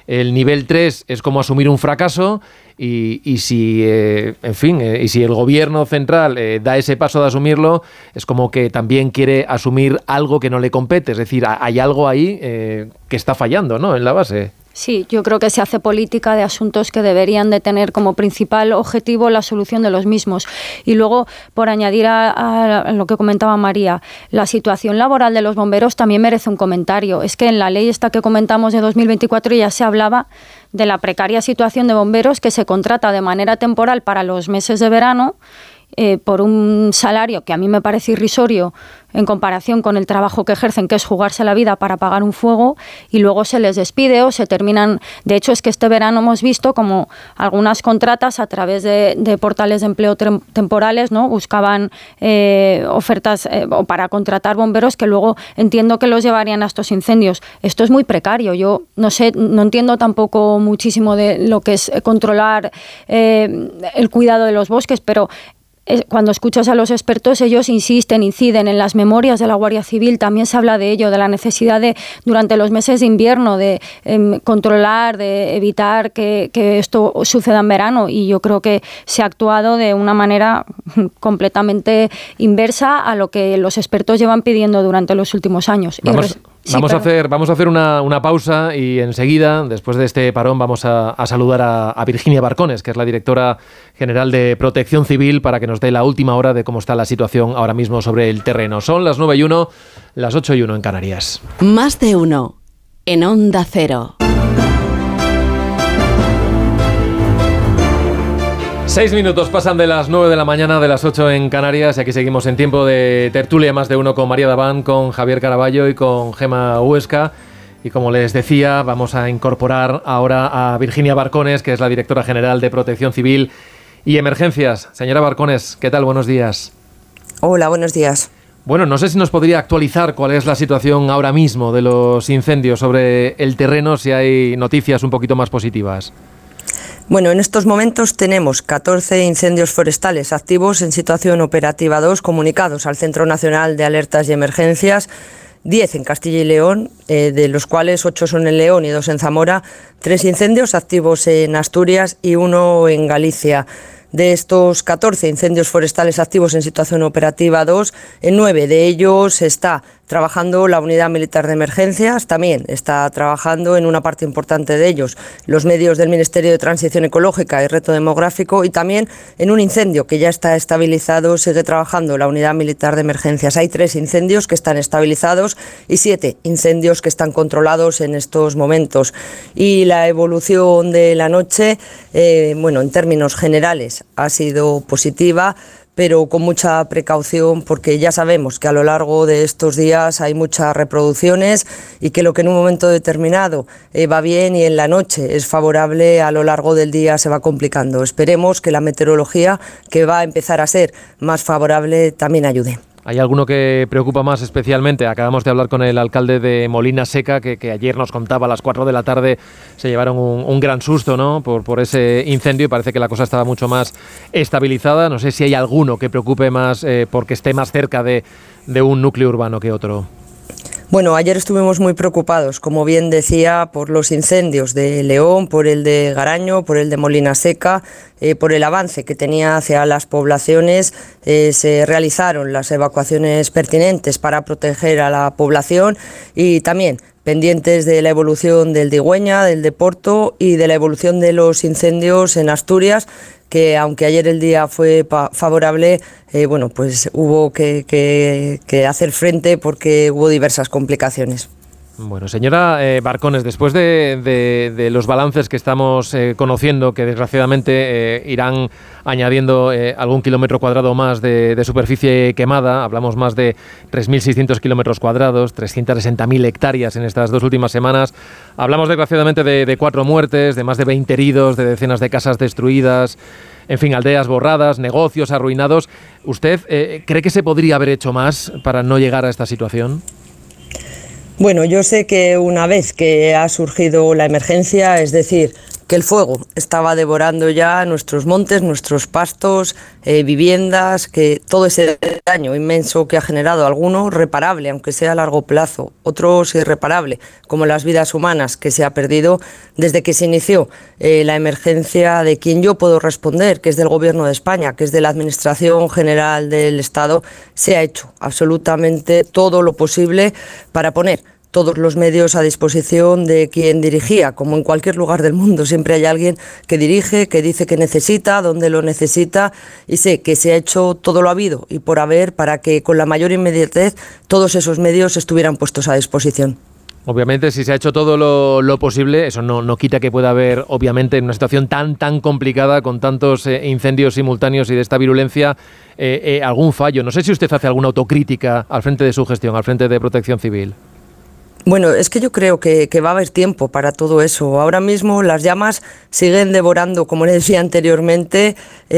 el nivel tres es como asumir un fracaso y, y si, eh, en fin, eh, y si el gobierno central eh, da ese paso de asumirlo, es como que también quiere asumir algo que no le compete, es decir, hay algo ahí eh, que está fallando, ¿no?, en la base. Sí, yo creo que se hace política de asuntos que deberían de tener como principal objetivo la solución de los mismos. Y luego, por añadir a, a lo que comentaba María, la situación laboral de los bomberos también merece un comentario. Es que en la ley esta que comentamos de dos mil veinticuatro ya se hablaba de la precaria situación de bomberos que se contrata de manera temporal para los meses de verano, Eh, por un salario que a mí me parece irrisorio en comparación con el trabajo que ejercen, que es jugarse la vida para apagar un fuego, y luego se les despide o se terminan. De hecho, es que este verano hemos visto como algunas contratas a través de, de portales de empleo tem- temporales, ¿no?, buscaban eh, ofertas eh, o para contratar bomberos que luego entiendo que los llevarían a estos incendios. Esto es muy precario. Yo no sé, no entiendo tampoco muchísimo de lo que es controlar eh, el cuidado de los bosques, pero cuando escuchas a los expertos, ellos insisten, inciden en las memorias de la Guardia Civil, también se habla de ello, de la necesidad de, durante los meses de invierno, de eh, controlar, de evitar que, que esto suceda en verano, y yo creo que se ha actuado de una manera completamente inversa a lo que los expertos llevan pidiendo durante los últimos años. Vamos. Sí, vamos, a hacer, vamos a hacer una, una pausa y enseguida, después de este parón, vamos a, a saludar a, a Virginia Barcones, que es la directora general de Protección Civil, para que nos dé la última hora de cómo está la situación ahora mismo sobre el terreno. Son las nueve y uno, las ocho y uno en Canarias. Más de uno en Onda Cero. Seis minutos pasan de las nueve de la mañana, de las ocho en Canarias, y aquí seguimos en tiempo de tertulia Más de Uno con María Daván, con Javier Caraballo y con Gema Huesca. Y como les decía, vamos a incorporar ahora a Virginia Barcones, que es la directora general de Protección Civil y Emergencias. Señora Barcones, ¿qué tal? Buenos días. Hola, buenos días. Bueno, no sé si nos podría actualizar cuál es la situación ahora mismo de los incendios sobre el terreno, si hay noticias un poquito más positivas. Bueno, en estos momentos tenemos catorce incendios forestales activos en situación operativa dos comunicados al Centro Nacional de Alertas y Emergencias, diez en Castilla y León, eh, de los cuales ocho son en León y dos en Zamora, tres incendios activos en Asturias y uno en Galicia. De estos catorce incendios forestales activos en situación operativa dos, en nueve de ellos está trabajando la Unidad Militar de Emergencias, también está trabajando en una parte importante de ellos los medios del Ministerio de Transición Ecológica y Reto Demográfico, y también en un incendio que ya está estabilizado sigue trabajando la Unidad Militar de Emergencias. Hay tres incendios que están estabilizados y siete incendios que están controlados en estos momentos. Y la evolución de la noche, eh, bueno, en términos generales ha sido positiva, pero con mucha precaución, porque ya sabemos que a lo largo de estos días hay muchas reproducciones y que lo que en un momento determinado eh, va bien y en la noche es favorable, a lo largo del día se va complicando. Esperemos que la meteorología, que va a empezar a ser más favorable, también ayude. ¿Hay alguno que preocupa más especialmente? Acabamos de hablar con el alcalde de Molina Seca, que, que ayer nos contaba a las cuatro de la tarde, se llevaron un, un gran susto, ¿no?, por, por ese incendio, y parece que la cosa estaba mucho más estabilizada. No sé si hay alguno que preocupe más eh, porque esté más cerca de, de un núcleo urbano que otro. Bueno, ayer estuvimos muy preocupados, como bien decía, por los incendios de León, por el de Garaño, por el de Molina Seca, eh, por el avance que tenía hacia las poblaciones. Eh, se realizaron las evacuaciones pertinentes para proteger a la población, y también pendientes de la evolución del Digüeña, del de Porto y de la evolución de los incendios en Asturias, que aunque ayer el día fue favorable, eh, bueno, pues hubo que, que, que hacer frente porque hubo diversas complicaciones. Bueno, señora eh, Barcones, después de, de, de los balances que estamos eh, conociendo, que desgraciadamente eh, irán añadiendo eh, algún kilómetro cuadrado más de, de superficie quemada, hablamos más de tres mil seiscientos kilómetros cuadrados, trescientas sesenta mil hectáreas en estas dos últimas semanas, hablamos desgraciadamente de, de cuatro muertes, de más de veinte heridos, de decenas de casas destruidas, en fin, aldeas borradas, negocios arruinados. ¿Usted eh, cree que se podría haber hecho más para no llegar a esta situación? Bueno, yo sé que una vez que ha surgido la emergencia, es decir, que el fuego estaba devorando ya nuestros montes, nuestros pastos, eh, viviendas, que todo ese daño inmenso que ha generado, alguno reparable, aunque sea a largo plazo, otros irreparable, como las vidas humanas que se ha perdido desde que se inició eh, la emergencia, de quien yo puedo responder, que es del Gobierno de España, que es de la Administración General del Estado. Se ha hecho absolutamente todo lo posible para poner todos los medios a disposición de quien dirigía, como en cualquier lugar del mundo. Siempre hay alguien que dirige, que dice que necesita, dónde lo necesita, y sé que se ha hecho todo lo habido y por haber para que con la mayor inmediatez todos esos medios estuvieran puestos a disposición. Obviamente, si se ha hecho todo lo, lo posible, eso no, no quita que pueda haber, obviamente, en una situación tan tan complicada, con tantos eh, incendios simultáneos y de esta virulencia, eh, eh, algún fallo. No sé si usted hace alguna autocrítica al frente de su gestión, al frente de Protección Civil. Bueno, es que yo creo que, que va a haber tiempo para todo eso. Ahora mismo las llamas siguen devorando, como le decía anteriormente,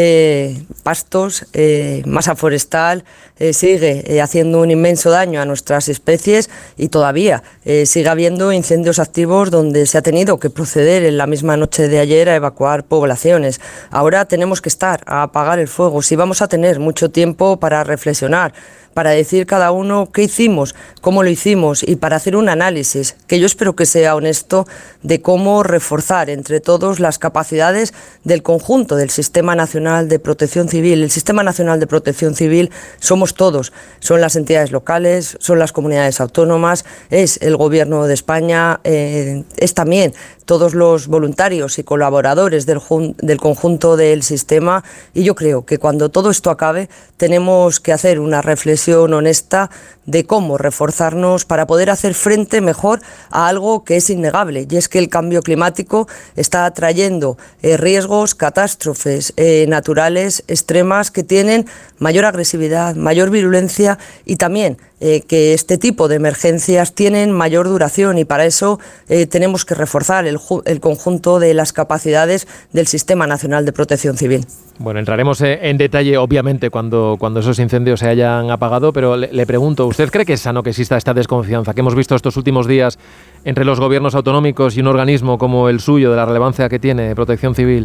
eh, pastos, eh, masa forestal, eh, sigue eh, haciendo un inmenso daño a nuestras especies y todavía eh, sigue habiendo incendios activos donde se ha tenido que proceder en la misma noche de ayer a evacuar poblaciones. Ahora tenemos que estar a apagar el fuego. Si vamos a tener mucho tiempo para reflexionar, para decir cada uno qué hicimos, cómo lo hicimos y para hacer un análisis, que yo espero que sea honesto, de cómo reforzar entre todos las capacidades del conjunto del Sistema Nacional de Protección Civil. El Sistema Nacional de Protección Civil somos todos, son las entidades locales, son las comunidades autónomas, es el Gobierno de España, eh, es también todos los voluntarios y colaboradores del, del conjunto del sistema, y yo creo que cuando todo esto acabe tenemos que hacer una reflexión honesta de cómo reforzarnos para poder hacer frente mejor a algo que es innegable, y es que el cambio climático está trayendo eh, riesgos, catástrofes eh, naturales extremas que tienen mayor agresividad, mayor virulencia y también Eh, que este tipo de emergencias tienen mayor duración, y para eso eh, tenemos que reforzar el, el conjunto de las capacidades del Sistema Nacional de Protección Civil. Bueno, entraremos en detalle, obviamente, cuando, cuando esos incendios se hayan apagado, pero le, le pregunto, ¿usted cree que es sano que exista esta desconfianza que hemos visto estos últimos días entre los gobiernos autonómicos y un organismo como el suyo, de la relevancia que tiene Protección Civil?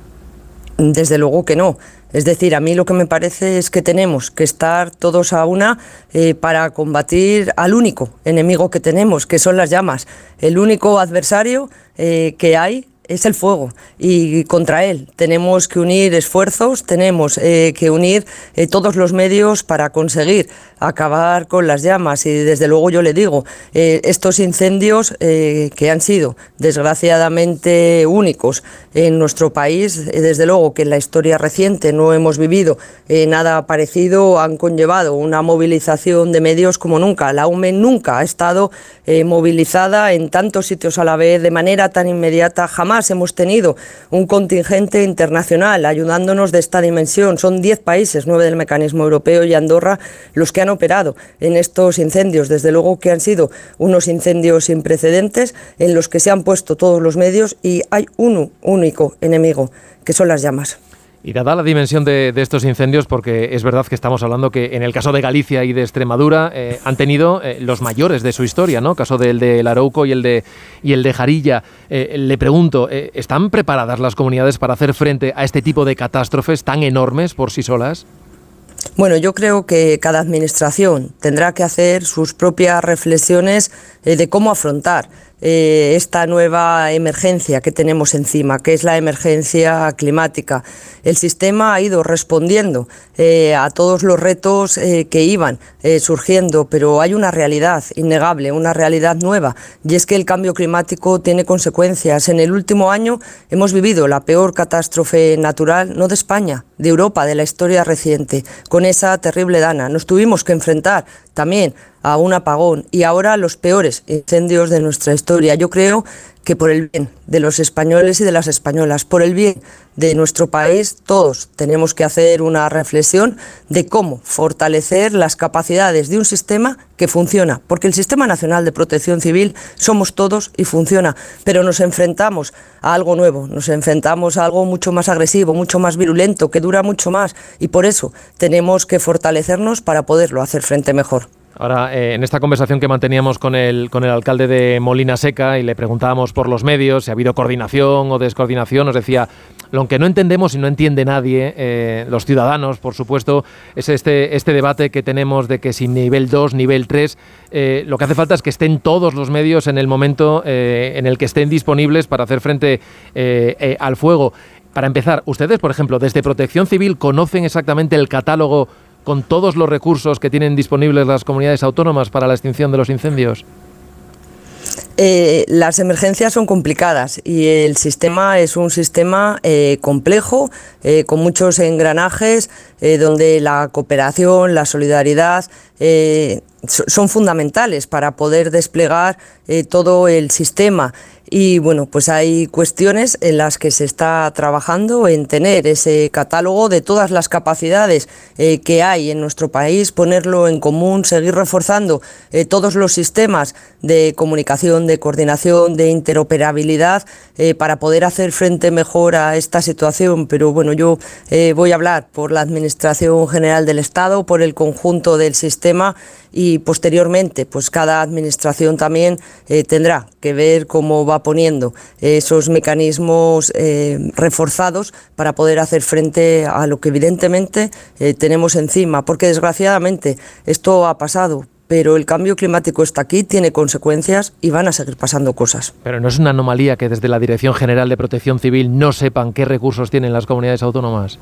Desde luego que no. Es decir, a mí lo que me parece es que tenemos que estar todos a una eh, para combatir al único enemigo que tenemos, que son las llamas. El único adversario eh, que hay es el fuego, y contra él tenemos que unir esfuerzos, tenemos eh, que unir eh, todos los medios para conseguir acabar con las llamas. Y desde luego yo le digo, eh, estos incendios eh, que han sido desgraciadamente únicos en nuestro país, eh, desde luego que en la historia reciente no hemos vivido eh, nada parecido, han conllevado una movilización de medios como nunca. La U M E nunca ha estado eh, movilizada en tantos sitios a la vez de manera tan inmediata. Jamás hemos tenido un contingente internacional ayudándonos de esta dimensión. Son diez países, nueve del mecanismo europeo y Andorra, los que han operado en estos incendios. Desde luego que han sido unos incendios sin precedentes en los que se han puesto todos los medios, y hay un único enemigo, que son las llamas. Y dada la dimensión de, de estos incendios, porque es verdad que estamos hablando que en el caso de Galicia y de Extremadura eh, han tenido eh, los mayores de su historia, ¿no? Caso del de Arauco y el de, y el de Jarilla. Eh, le pregunto, eh, ¿están preparadas las comunidades para hacer frente a este tipo de catástrofes tan enormes por sí solas? Bueno, yo creo que cada administración tendrá que hacer sus propias reflexiones eh, de cómo afrontar eh, esta nueva emergencia que tenemos encima, que es la emergencia climática. El sistema ha ido respondiendo eh, a todos los retos eh, que iban eh, surgiendo, pero hay una realidad innegable, una realidad nueva, y es que el cambio climático tiene consecuencias. En el último año hemos vivido la peor catástrofe natural, no de España, de Europa, de la historia reciente, con esa terrible dana. Nos tuvimos que enfrentar también a un apagón y ahora los peores incendios de nuestra historia. Yo creo que por el bien de los españoles y de las españolas, por el bien de nuestro país, todos tenemos que hacer una reflexión de cómo fortalecer las capacidades de un sistema que funciona, porque el Sistema Nacional de Protección Civil somos todos y funciona, pero nos enfrentamos a algo nuevo, nos enfrentamos a algo mucho más agresivo, mucho más virulento, que dura mucho más, y por eso tenemos que fortalecernos para poderlo hacer frente mejor. Ahora, eh, en esta conversación que manteníamos con el, con el alcalde de Molina Seca y le preguntábamos por los medios si ha habido coordinación o descoordinación, nos decía, lo que no entendemos y no entiende nadie, eh, los ciudadanos, por supuesto, es este, este debate que tenemos de que si nivel dos, nivel tres, eh, lo que hace falta es que estén todos los medios en el momento eh, en el que estén disponibles para hacer frente eh, eh, al fuego. Para empezar, ustedes, por ejemplo, desde Protección Civil, ¿conocen exactamente el catálogo con todos los recursos que tienen disponibles las comunidades autónomas para la extinción de los incendios? Eh, las emergencias son complicadas y el sistema es un sistema eh, complejo, eh, con muchos engranajes, eh, donde la cooperación, la solidaridad eh, son fundamentales para poder desplegar eh, todo el sistema. Y bueno, pues hay cuestiones en las que se está trabajando en tener ese catálogo de todas las capacidades eh, que hay en nuestro país, ponerlo en común, seguir reforzando eh, todos los sistemas de comunicación, de coordinación, de interoperabilidad eh, para poder hacer frente mejor a esta situación. Pero bueno, yo eh, voy a hablar por la Administración General del Estado, por el conjunto del sistema, y posteriormente pues cada administración también eh, tendrá que ver cómo va poniendo esos mecanismos eh, reforzados para poder hacer frente a lo que evidentemente eh, tenemos encima, porque desgraciadamente esto ha pasado, pero el cambio climático está aquí, tiene consecuencias y van a seguir pasando cosas. Pero no es una anomalía que desde la Dirección General de Protección Civil no sepan qué recursos tienen las comunidades autónomas.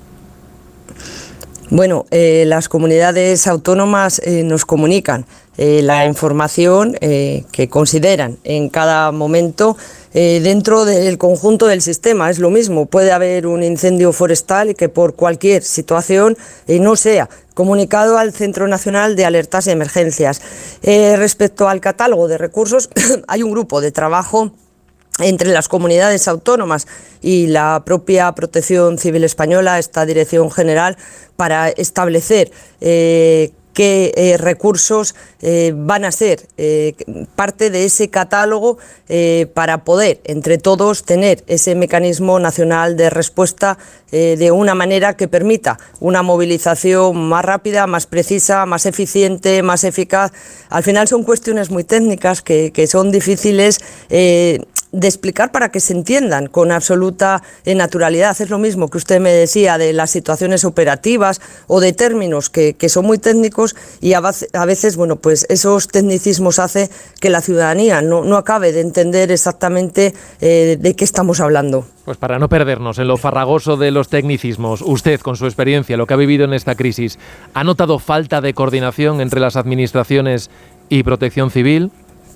Bueno, eh, las comunidades autónomas eh, nos comunican eh, la información eh, que consideran en cada momento eh, dentro del conjunto del sistema. Es lo mismo, puede haber un incendio forestal y que por cualquier situación eh, no sea comunicado al Centro Nacional de Alertas y Emergencias. Eh, respecto al catálogo de recursos, hay un grupo de trabajo entre las comunidades autónomas y la propia Protección Civil Española, esta Dirección General, para establecer eh, qué eh, recursos eh, van a ser eh, parte de ese catálogo eh, para poder, entre todos, tener ese mecanismo nacional de respuesta eh, de una manera que permita una movilización más rápida, más precisa, más eficiente, más eficaz. Al final son cuestiones muy técnicas que, que son difíciles eh, de explicar para que se entiendan con absoluta eh, naturalidad. Es lo mismo que usted me decía de las situaciones operativas o de términos que, que son muy técnicos, y a, a veces, bueno, pues esos tecnicismos hace que la ciudadanía no, no acabe de entender exactamente eh, de qué estamos hablando. Pues para no perdernos en lo farragoso de los tecnicismos, usted, con su experiencia, lo que ha vivido en esta crisis, ¿ha notado falta de coordinación entre las administraciones y Protección Civil?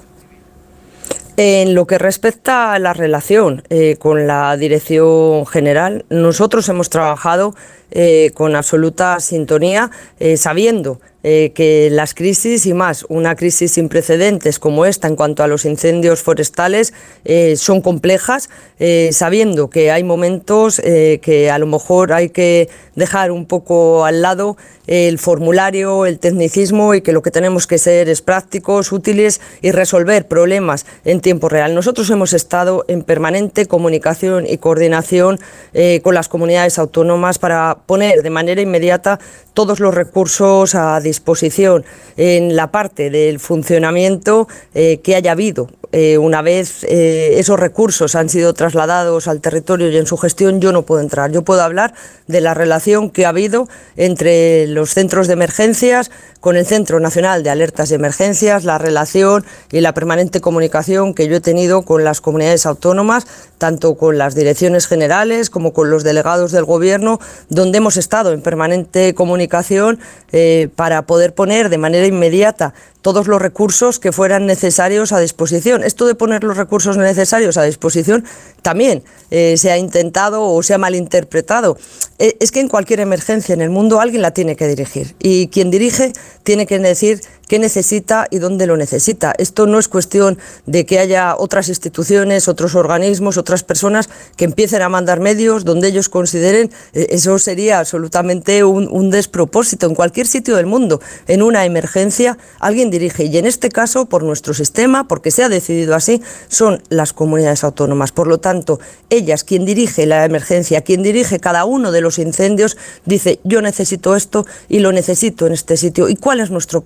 En lo que respecta a la relación eh, con la Dirección General, nosotros hemos trabajado eh, con absoluta sintonía, eh, sabiendo eh, que las crisis, y más una crisis sin precedentes como esta en cuanto a los incendios forestales, eh, son complejas, eh, sabiendo que hay momentos eh, que a lo mejor hay que dejar un poco al lado el formulario, el tecnicismo, y que lo que tenemos que ser es prácticos, útiles y resolver problemas en tiempo real. Nosotros hemos estado en permanente comunicación y coordinación eh, con las comunidades autónomas para poner de manera inmediata todos los recursos a disposición en la parte del funcionamiento eh, que haya habido. Eh, una vez eh, esos recursos han sido trasladados al territorio y en su gestión, yo no puedo entrar. Yo puedo hablar de la relación que ha habido entre los centros de emergencias con el Centro Nacional de Alertas y Emergencias, la relación y la permanente comunicación que yo he tenido con las comunidades autónomas, tanto con las direcciones generales como con los delegados del Gobierno, donde hemos estado en permanente comunicación eh, para poder poner de manera inmediata todos los recursos que fueran necesarios a disposición. Esto de poner los recursos necesarios a disposición también eh, se ha intentado o se ha malinterpretado. Eh, es que en cualquier emergencia en el mundo alguien la tiene que dirigir, y quien dirige tiene que decir qué necesita y dónde lo necesita. Esto no es cuestión de que haya otras instituciones, otros organismos, otras personas que empiecen a mandar medios donde ellos consideren. Eh, eso sería absolutamente un, un despropósito. En cualquier sitio del mundo, en una emergencia, alguien dirige, y en este caso, por nuestro sistema, porque se ha decidido así, son las comunidades autónomas. Por lo tanto, ellas, quien dirige la emergencia, quien dirige cada uno de los incendios, dice: yo necesito esto y lo necesito en este sitio. ¿Y cuál es nuestro papel?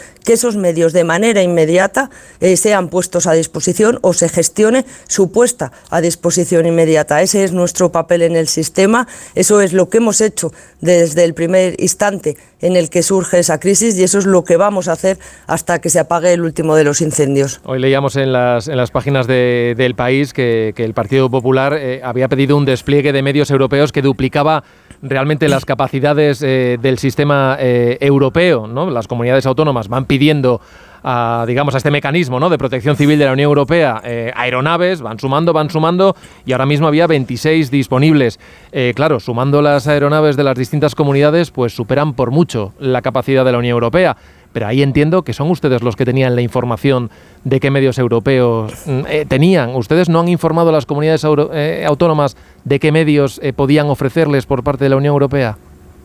que esos medios de manera inmediata eh, sean puestos a disposición o se gestione su puesta a disposición inmediata. Ese es nuestro papel en el sistema, eso es lo que hemos hecho desde el primer instante en el que surge esa crisis y eso es lo que vamos a hacer hasta que se apague el último de los incendios. Hoy leíamos en las, en las páginas de, del País que, que el Partido Popular eh, había pedido un despliegue de medios europeos que duplicaba realmente las capacidades eh, del sistema eh, europeo, ¿no? Las comunidades autónomas van pidiendo a, digamos, a este mecanismo, ¿no?, de protección civil de la Unión Europea, eh, aeronaves, van sumando, van sumando, y ahora mismo había veintiséis disponibles. Eh, claro, sumando las aeronaves de las distintas comunidades, pues superan por mucho la capacidad de la Unión Europea. Pero ahí entiendo que son ustedes los que tenían la información de qué medios europeos eh, tenían. ¿Ustedes no han informado a las comunidades euro, eh, autónomas de qué medios eh, podían ofrecerles por parte de la Unión Europea?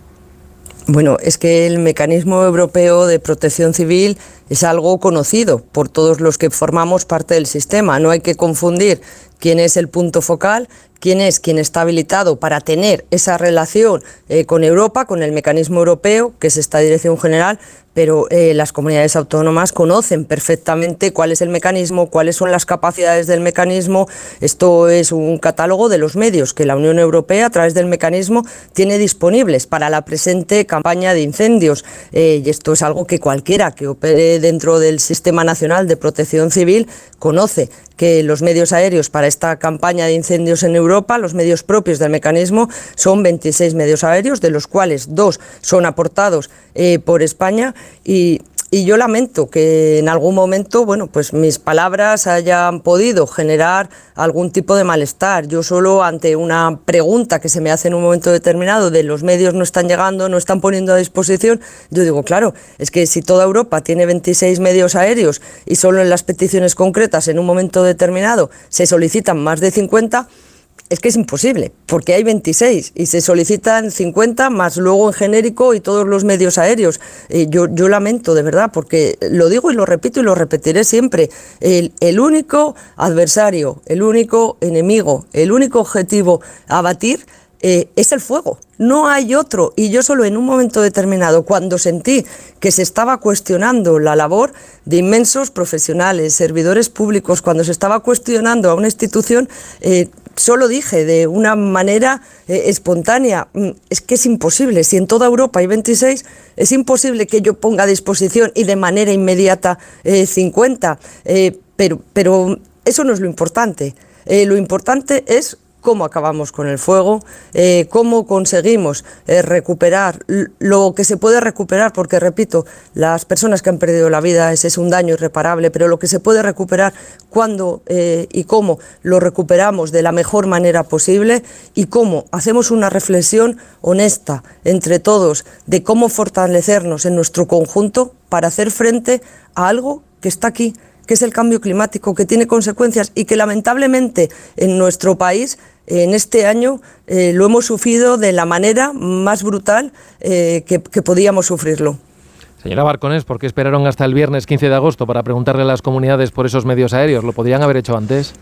Bueno, es que el mecanismo europeo de protección civil es algo conocido por todos los que formamos parte del sistema. No hay que confundir quién es el punto focal, quién es quien está habilitado para tener esa relación eh, con Europa, con el mecanismo europeo, que es esta Dirección General, pero eh, las comunidades autónomas conocen perfectamente cuál es el mecanismo, cuáles son las capacidades del mecanismo. Esto es un catálogo de los medios que la Unión Europea, a través del mecanismo, tiene disponibles para la presente campaña de incendios. Eh, y esto es algo que cualquiera que opere dentro del Sistema Nacional de Protección Civil conoce, que los medios aéreos para esta campaña de incendios en Europa, los medios propios del mecanismo, son veintiséis medios aéreos, de los cuales dos son aportados eh, por España. Y, y yo lamento que en algún momento, bueno, pues mis palabras hayan podido generar algún tipo de malestar. Yo solo, ante una pregunta que se me hace en un momento determinado de los medios no están llegando, no están poniendo a disposición, yo digo, claro, es que si toda Europa tiene veintiséis medios aéreos y solo en las peticiones concretas en un momento determinado se solicitan más de cincuenta, es que es imposible, porque hay veintiséis y se solicitan cincuenta más luego en genérico y todos los medios aéreos. Eh, yo, yo lamento, de verdad, porque lo digo y lo repito y lo repetiré siempre, el, el único adversario, el único enemigo, el único objetivo a batir eh, es el fuego. No hay otro. Y yo solo en un momento determinado, cuando sentí que se estaba cuestionando la labor de inmensos profesionales, servidores públicos, cuando se estaba cuestionando a una institución, eh, solo dije de una manera eh, espontánea, es que es imposible, si en toda Europa hay veintiséis, es imposible que yo ponga a disposición y de manera inmediata eh, cincuenta, eh, pero, pero eso no es lo importante. Eh, lo importante es cómo acabamos con el fuego, eh, cómo conseguimos eh, recuperar lo que se puede recuperar, porque repito, las personas que han perdido la vida, ese es un daño irreparable, pero lo que se puede recuperar, cuándo eh, y cómo lo recuperamos de la mejor manera posible y cómo hacemos una reflexión honesta entre todos de cómo fortalecernos en nuestro conjunto para hacer frente a algo que está aquí, que es el cambio climático, que tiene consecuencias y que lamentablemente en nuestro país en este año eh, lo hemos sufrido de la manera más brutal eh, que, que podíamos sufrirlo. Señora Barconés, ¿por qué esperaron hasta el viernes quince de agosto para preguntarle a las comunidades por esos medios aéreos? ¿Lo podrían haber hecho antes?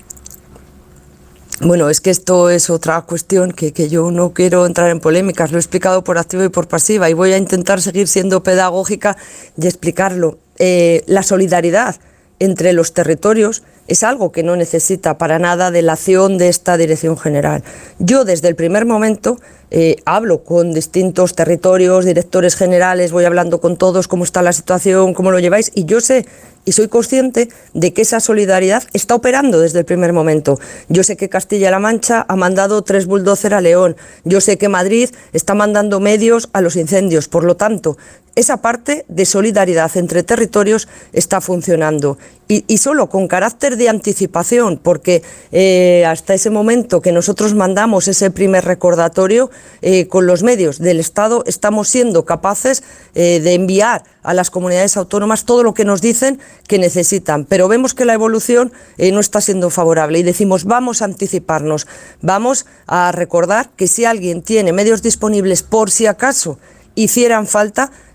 Bueno, es que esto es otra cuestión que, que yo no quiero entrar en polémicas, lo he explicado por activa y por pasiva y voy a intentar seguir siendo pedagógica y explicarlo. Eh, la solidaridad entre los territorios es algo que no necesita para nada de la acción de esta Dirección General. Yo desde el primer momento eh, hablo con distintos territorios, directores generales, voy hablando con todos cómo está la situación, cómo lo lleváis, y yo sé y soy consciente de que esa solidaridad está operando desde el primer momento. Yo sé que Castilla-La Mancha ha mandado tres bulldozer a León, yo sé que Madrid está mandando medios a los incendios, por lo tanto, esa parte de solidaridad entre territorios está funcionando y, y solo con carácter de anticipación, porque eh, hasta ese momento que nosotros mandamos ese primer recordatorio, eh, con los medios del Estado estamos siendo capaces eh, de enviar a las comunidades autónomas todo lo que nos dicen que necesitan, pero vemos que la evolución eh, no está siendo favorable y decimos vamos a anticiparnos, vamos a recordar que si alguien tiene medios disponibles por si acaso hicieran falta,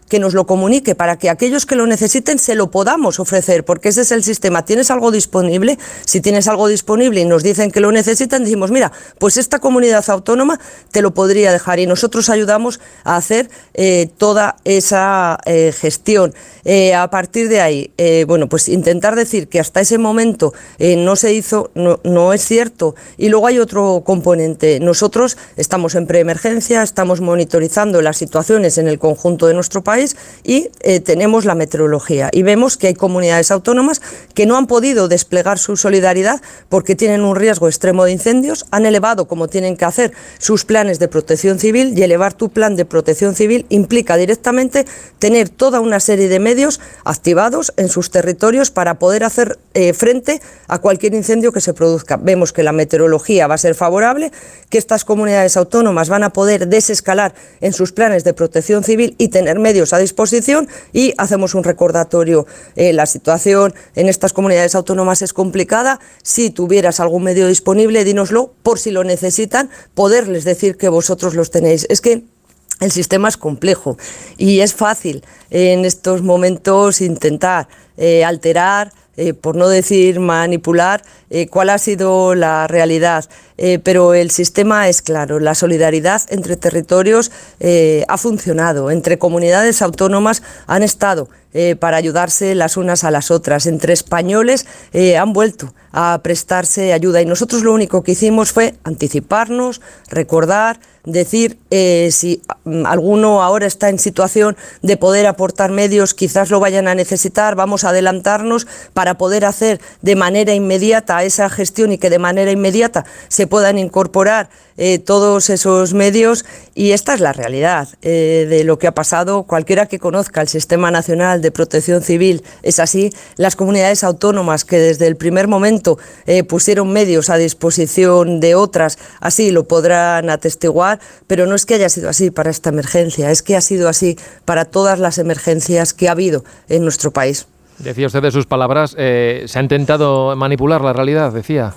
que nos lo comunique para que aquellos que lo necesiten se lo podamos ofrecer, porque ese es el sistema. ¿Tienes algo disponible? Si tienes algo disponible y nos dicen que lo necesitan, decimos, mira, pues esta comunidad autónoma te lo podría dejar, y nosotros ayudamos a hacer eh, toda esa eh, gestión. Eh, a partir de ahí, eh, bueno, pues intentar decir que hasta ese momento eh, no se hizo, no, no es cierto. Y luego hay otro componente. Nosotros estamos en preemergencia, estamos monitorizando las situaciones en el conjunto de nuestro país y eh, tenemos la meteorología. Y vemos que hay comunidades autónomas que no han podido desplegar su solidaridad porque tienen un riesgo extremo de incendios, han elevado, como tienen que hacer, sus planes de protección civil, y elevar tu plan de protección civil implica directamente tener toda una serie de medios activados en sus territorios para poder hacer eh, frente a cualquier incendio que se produzca. Vemos que la meteorología va a ser favorable, que estas comunidades autónomas van a poder desescalar en sus planes de protección civil y tener medios a disposición, y hacemos un recordatorio. Eh, la situación en estas comunidades autónomas es complicada. Si tuvieras algún medio disponible, dínoslo, por si lo necesitan, poderles decir que vosotros los tenéis. Es que el sistema es complejo y es fácil en estos momentos intentar eh, alterar, eh, por no decir manipular, eh, cuál ha sido la realidad. Eh, pero el sistema es claro, la solidaridad entre territorios eh, ha funcionado, entre comunidades autónomas han estado eh, para ayudarse las unas a las otras, entre españoles eh, han vuelto a prestarse ayuda, y nosotros lo único que hicimos fue anticiparnos, recordar, decir eh, si alguno ahora está en situación de poder aportar medios, quizás lo vayan a necesitar, vamos a adelantarnos para poder hacer de manera inmediata esa gestión y que de manera inmediata se puedan incorporar eh, todos esos medios. Y esta es la realidad eh, de lo que ha pasado. Cualquiera que conozca el Sistema Nacional de Protección Civil es así. Las comunidades autónomas que desde el primer momento eh, pusieron medios a disposición de otras, así lo podrán atestiguar, pero no es que haya sido así para esta emergencia, es que ha sido así para todas las emergencias que ha habido en nuestro país. Decía usted de sus palabras, eh, ¿se ha intentado manipular la realidad? Decía.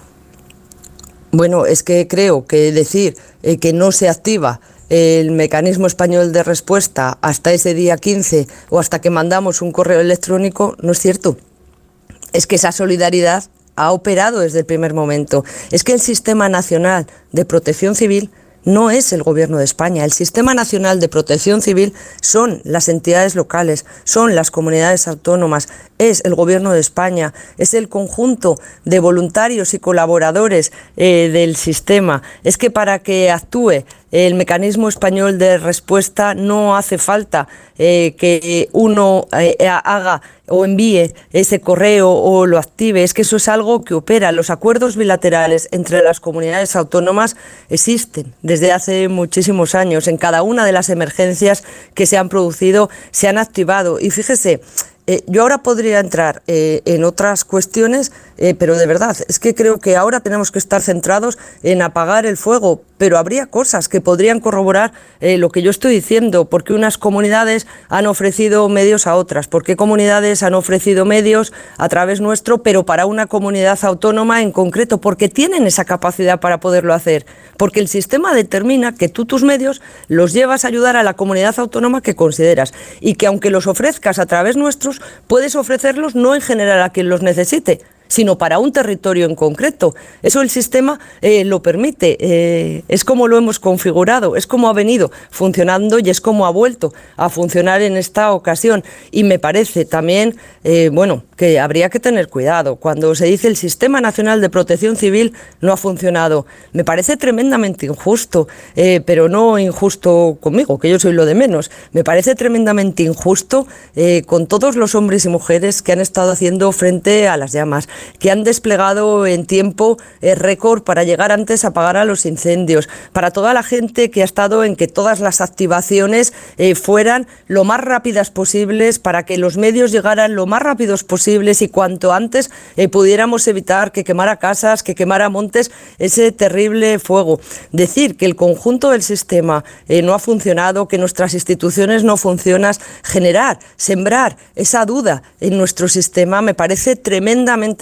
Bueno, es que creo que decir eh, que no se activa el mecanismo español de respuesta hasta ese día quince o hasta que mandamos un correo electrónico no es cierto. Es que esa solidaridad ha operado desde el primer momento. Es que el Sistema Nacional de Protección Civil no es el Gobierno de España. El Sistema Nacional de Protección Civil son las entidades locales, son las comunidades autónomas, es el Gobierno de España, es el conjunto de voluntarios y colaboradores eh, del sistema. Es que para que actúe el mecanismo español de respuesta no hace falta eh, que uno eh, haga o envíe ese correo o lo active, es que eso es algo que opera. Los acuerdos bilaterales entre las comunidades autónomas existen desde hace muchísimos años. En cada una de las emergencias que se han producido se han activado. Y fíjese, Eh, yo ahora podría entrar eh, en otras cuestiones, eh, pero de verdad, es que creo que ahora tenemos que estar centrados en apagar el fuego, pero habría cosas que podrían corroborar eh, lo que yo estoy diciendo, porque unas comunidades han ofrecido medios a otras, porque comunidades han ofrecido medios a través nuestro, pero para una comunidad autónoma en concreto, porque tienen esa capacidad para poderlo hacer, porque el sistema determina que tú tus medios los llevas a ayudar a la comunidad autónoma que consideras, y que aunque los ofrezcas a través nuestros, puedes ofrecerlos no en general a quien los necesite, sino para un territorio en concreto. Eso el sistema eh, lo permite, eh, es como lo hemos configurado, es como ha venido funcionando y es como ha vuelto a funcionar en esta ocasión. Y me parece también, eh, bueno, que habría que tener cuidado. Cuando se dice el Sistema Nacional de Protección Civil no ha funcionado, me parece tremendamente injusto, eh, pero no injusto conmigo, que yo soy lo de menos. Me parece tremendamente injusto eh, con todos los hombres y mujeres que han estado haciendo frente a las llamas, que han desplegado en tiempo eh, récord para llegar antes a apagar a los incendios, para toda la gente que ha estado en que todas las activaciones eh, fueran lo más rápidas posibles, para que los medios llegaran lo más rápidos posibles y cuanto antes eh, pudiéramos evitar que quemara casas, que quemara montes, ese terrible fuego. Decir que el conjunto del sistema eh, no ha funcionado, que nuestras instituciones no funcionan, generar, sembrar esa duda en nuestro sistema me parece tremendamente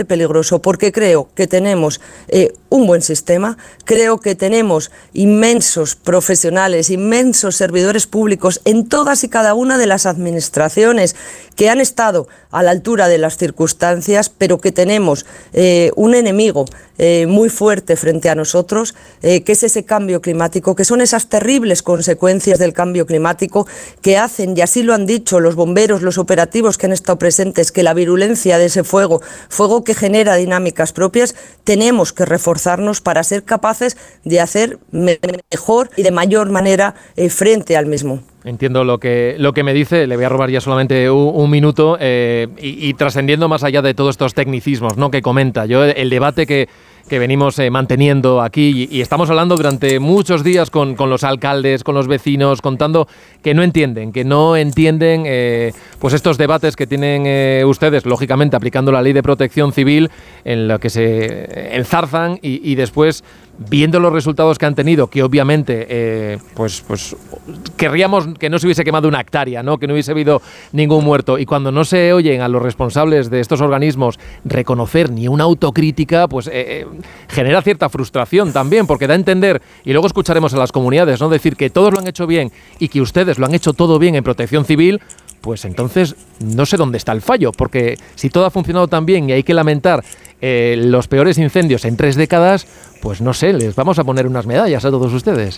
realmente peligroso, porque creo que tenemos eh, un buen sistema, creo que tenemos inmensos profesionales, inmensos servidores públicos en todas y cada una de las administraciones que han estado a la altura de las circunstancias, pero que tenemos eh, un enemigo eh, muy fuerte frente a nosotros, eh, que es ese cambio climático, que son esas terribles consecuencias del cambio climático que hacen, y así lo han dicho los bomberos, los operativos que han estado presentes, que la virulencia de ese fuego, fuego que genera dinámicas propias, tenemos que reforzarnos para ser capaces de hacer mejor y de mayor manera eh, frente al mismo. Entiendo lo que, lo que me dice, le voy a robar ya solamente un, un minuto eh, y, y trascendiendo más allá de todos estos tecnicismos, ¿no?, que comenta. Yo el debate que, que venimos eh, manteniendo aquí y, y estamos hablando durante muchos días con, con los alcaldes, con los vecinos, contando que no entienden, que no entienden eh, pues estos debates que tienen eh, ustedes, lógicamente aplicando la ley de protección civil, en la que se enzarzan y, y después, viendo los resultados que han tenido, que obviamente eh, pues, pues querríamos que no se hubiese quemado una hectárea, ¿no?, que no hubiese habido ningún muerto, y cuando no se oyen a los responsables de estos organismos reconocer ni una autocrítica, pues eh, eh, genera cierta frustración también, porque da a entender, y luego escucharemos a las comunidades, ¿no?, decir que todos lo han hecho bien y que ustedes lo han hecho todo bien en protección civil, pues entonces no sé dónde está el fallo, porque si todo ha funcionado tan bien y hay que lamentar eh, los peores incendios en tres décadas, pues no sé, les vamos a poner unas medallas a todos ustedes.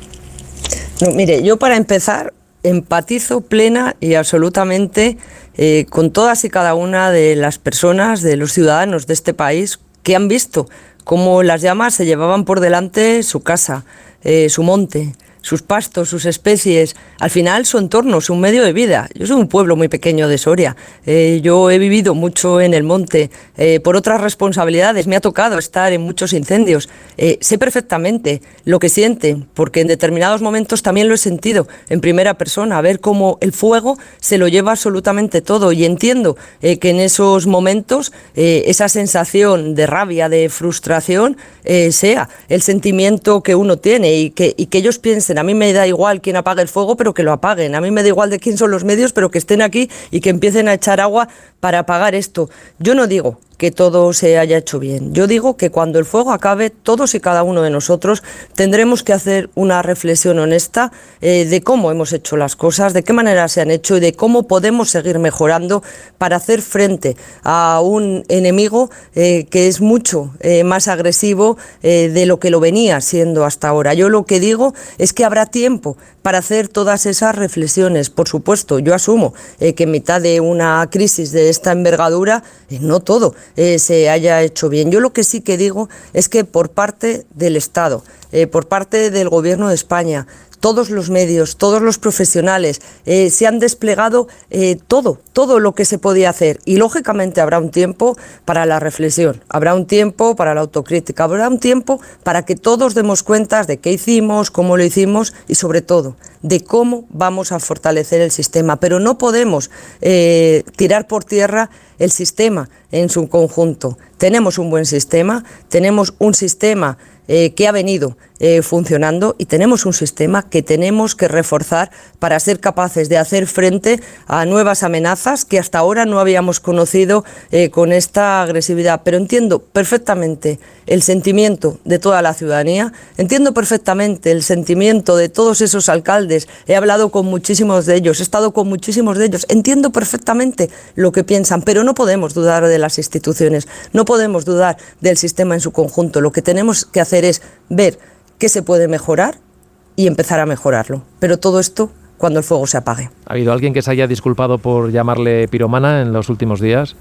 No, mire, yo para empezar empatizo plena y absolutamente eh, con todas y cada una de las personas, de los ciudadanos de este país que han visto cómo las llamas se llevaban por delante su casa, eh, su monte, sus pastos, sus especies, al final su entorno, su medio de vida. Yo soy un pueblo muy pequeño de Soria, eh, yo he vivido mucho en el monte, eh, por otras responsabilidades, me ha tocado estar en muchos incendios, eh, sé perfectamente lo que sienten, porque en determinados momentos también lo he sentido en primera persona, ver cómo el fuego se lo lleva absolutamente todo, y entiendo eh, que en esos momentos eh, esa sensación de rabia, de frustración, eh, sea el sentimiento que uno tiene y que, y que ellos piensen: a mí me da igual quién apague el fuego, pero que lo apaguen. A mí me da igual de quién son los medios, pero que estén aquí y que empiecen a echar agua para apagar esto. Yo no digo que todo se haya hecho bien. Yo digo que cuando el fuego acabe, todos y cada uno de nosotros tendremos que hacer una reflexión honesta eh, de cómo hemos hecho las cosas, de qué manera se han hecho y de cómo podemos seguir mejorando para hacer frente a un enemigo eh, que es mucho eh, más agresivo eh, de lo que lo venía siendo hasta ahora. Yo lo que digo es que habrá tiempo para hacer todas esas reflexiones. Por supuesto, yo asumo eh, que en mitad de una crisis de esta envergadura, eh, no todo eh, se haya hecho bien. Yo lo que sí que digo es que por parte del Estado, eh, por parte del Gobierno de España, todos los medios, todos los profesionales, eh, se han desplegado eh, todo, todo lo que se podía hacer. Y lógicamente habrá un tiempo para la reflexión, habrá un tiempo para la autocrítica, habrá un tiempo para que todos demos cuentas de qué hicimos, cómo lo hicimos y sobre todo de cómo vamos a fortalecer el sistema. Pero no podemos eh, tirar por tierra el sistema en su conjunto. Tenemos un buen sistema, tenemos un sistema eh, que ha venido eh, funcionando y tenemos un sistema que tenemos que reforzar para ser capaces de hacer frente a nuevas amenazas que hasta ahora no habíamos conocido eh, con esta agresividad. Pero entiendo perfectamente el sentimiento de toda la ciudadanía, entiendo perfectamente el sentimiento de todos esos alcaldes, he hablado con muchísimos de ellos, he estado con muchísimos de ellos, entiendo perfectamente lo que piensan, pero no podemos dudar de las instituciones, no podemos dudar del sistema en su conjunto. Lo que tenemos que hacer es ver qué se puede mejorar y empezar a mejorarlo. Pero todo esto cuando el fuego se apague. ¿Ha habido alguien que se haya disculpado por llamarle piromana en los últimos días?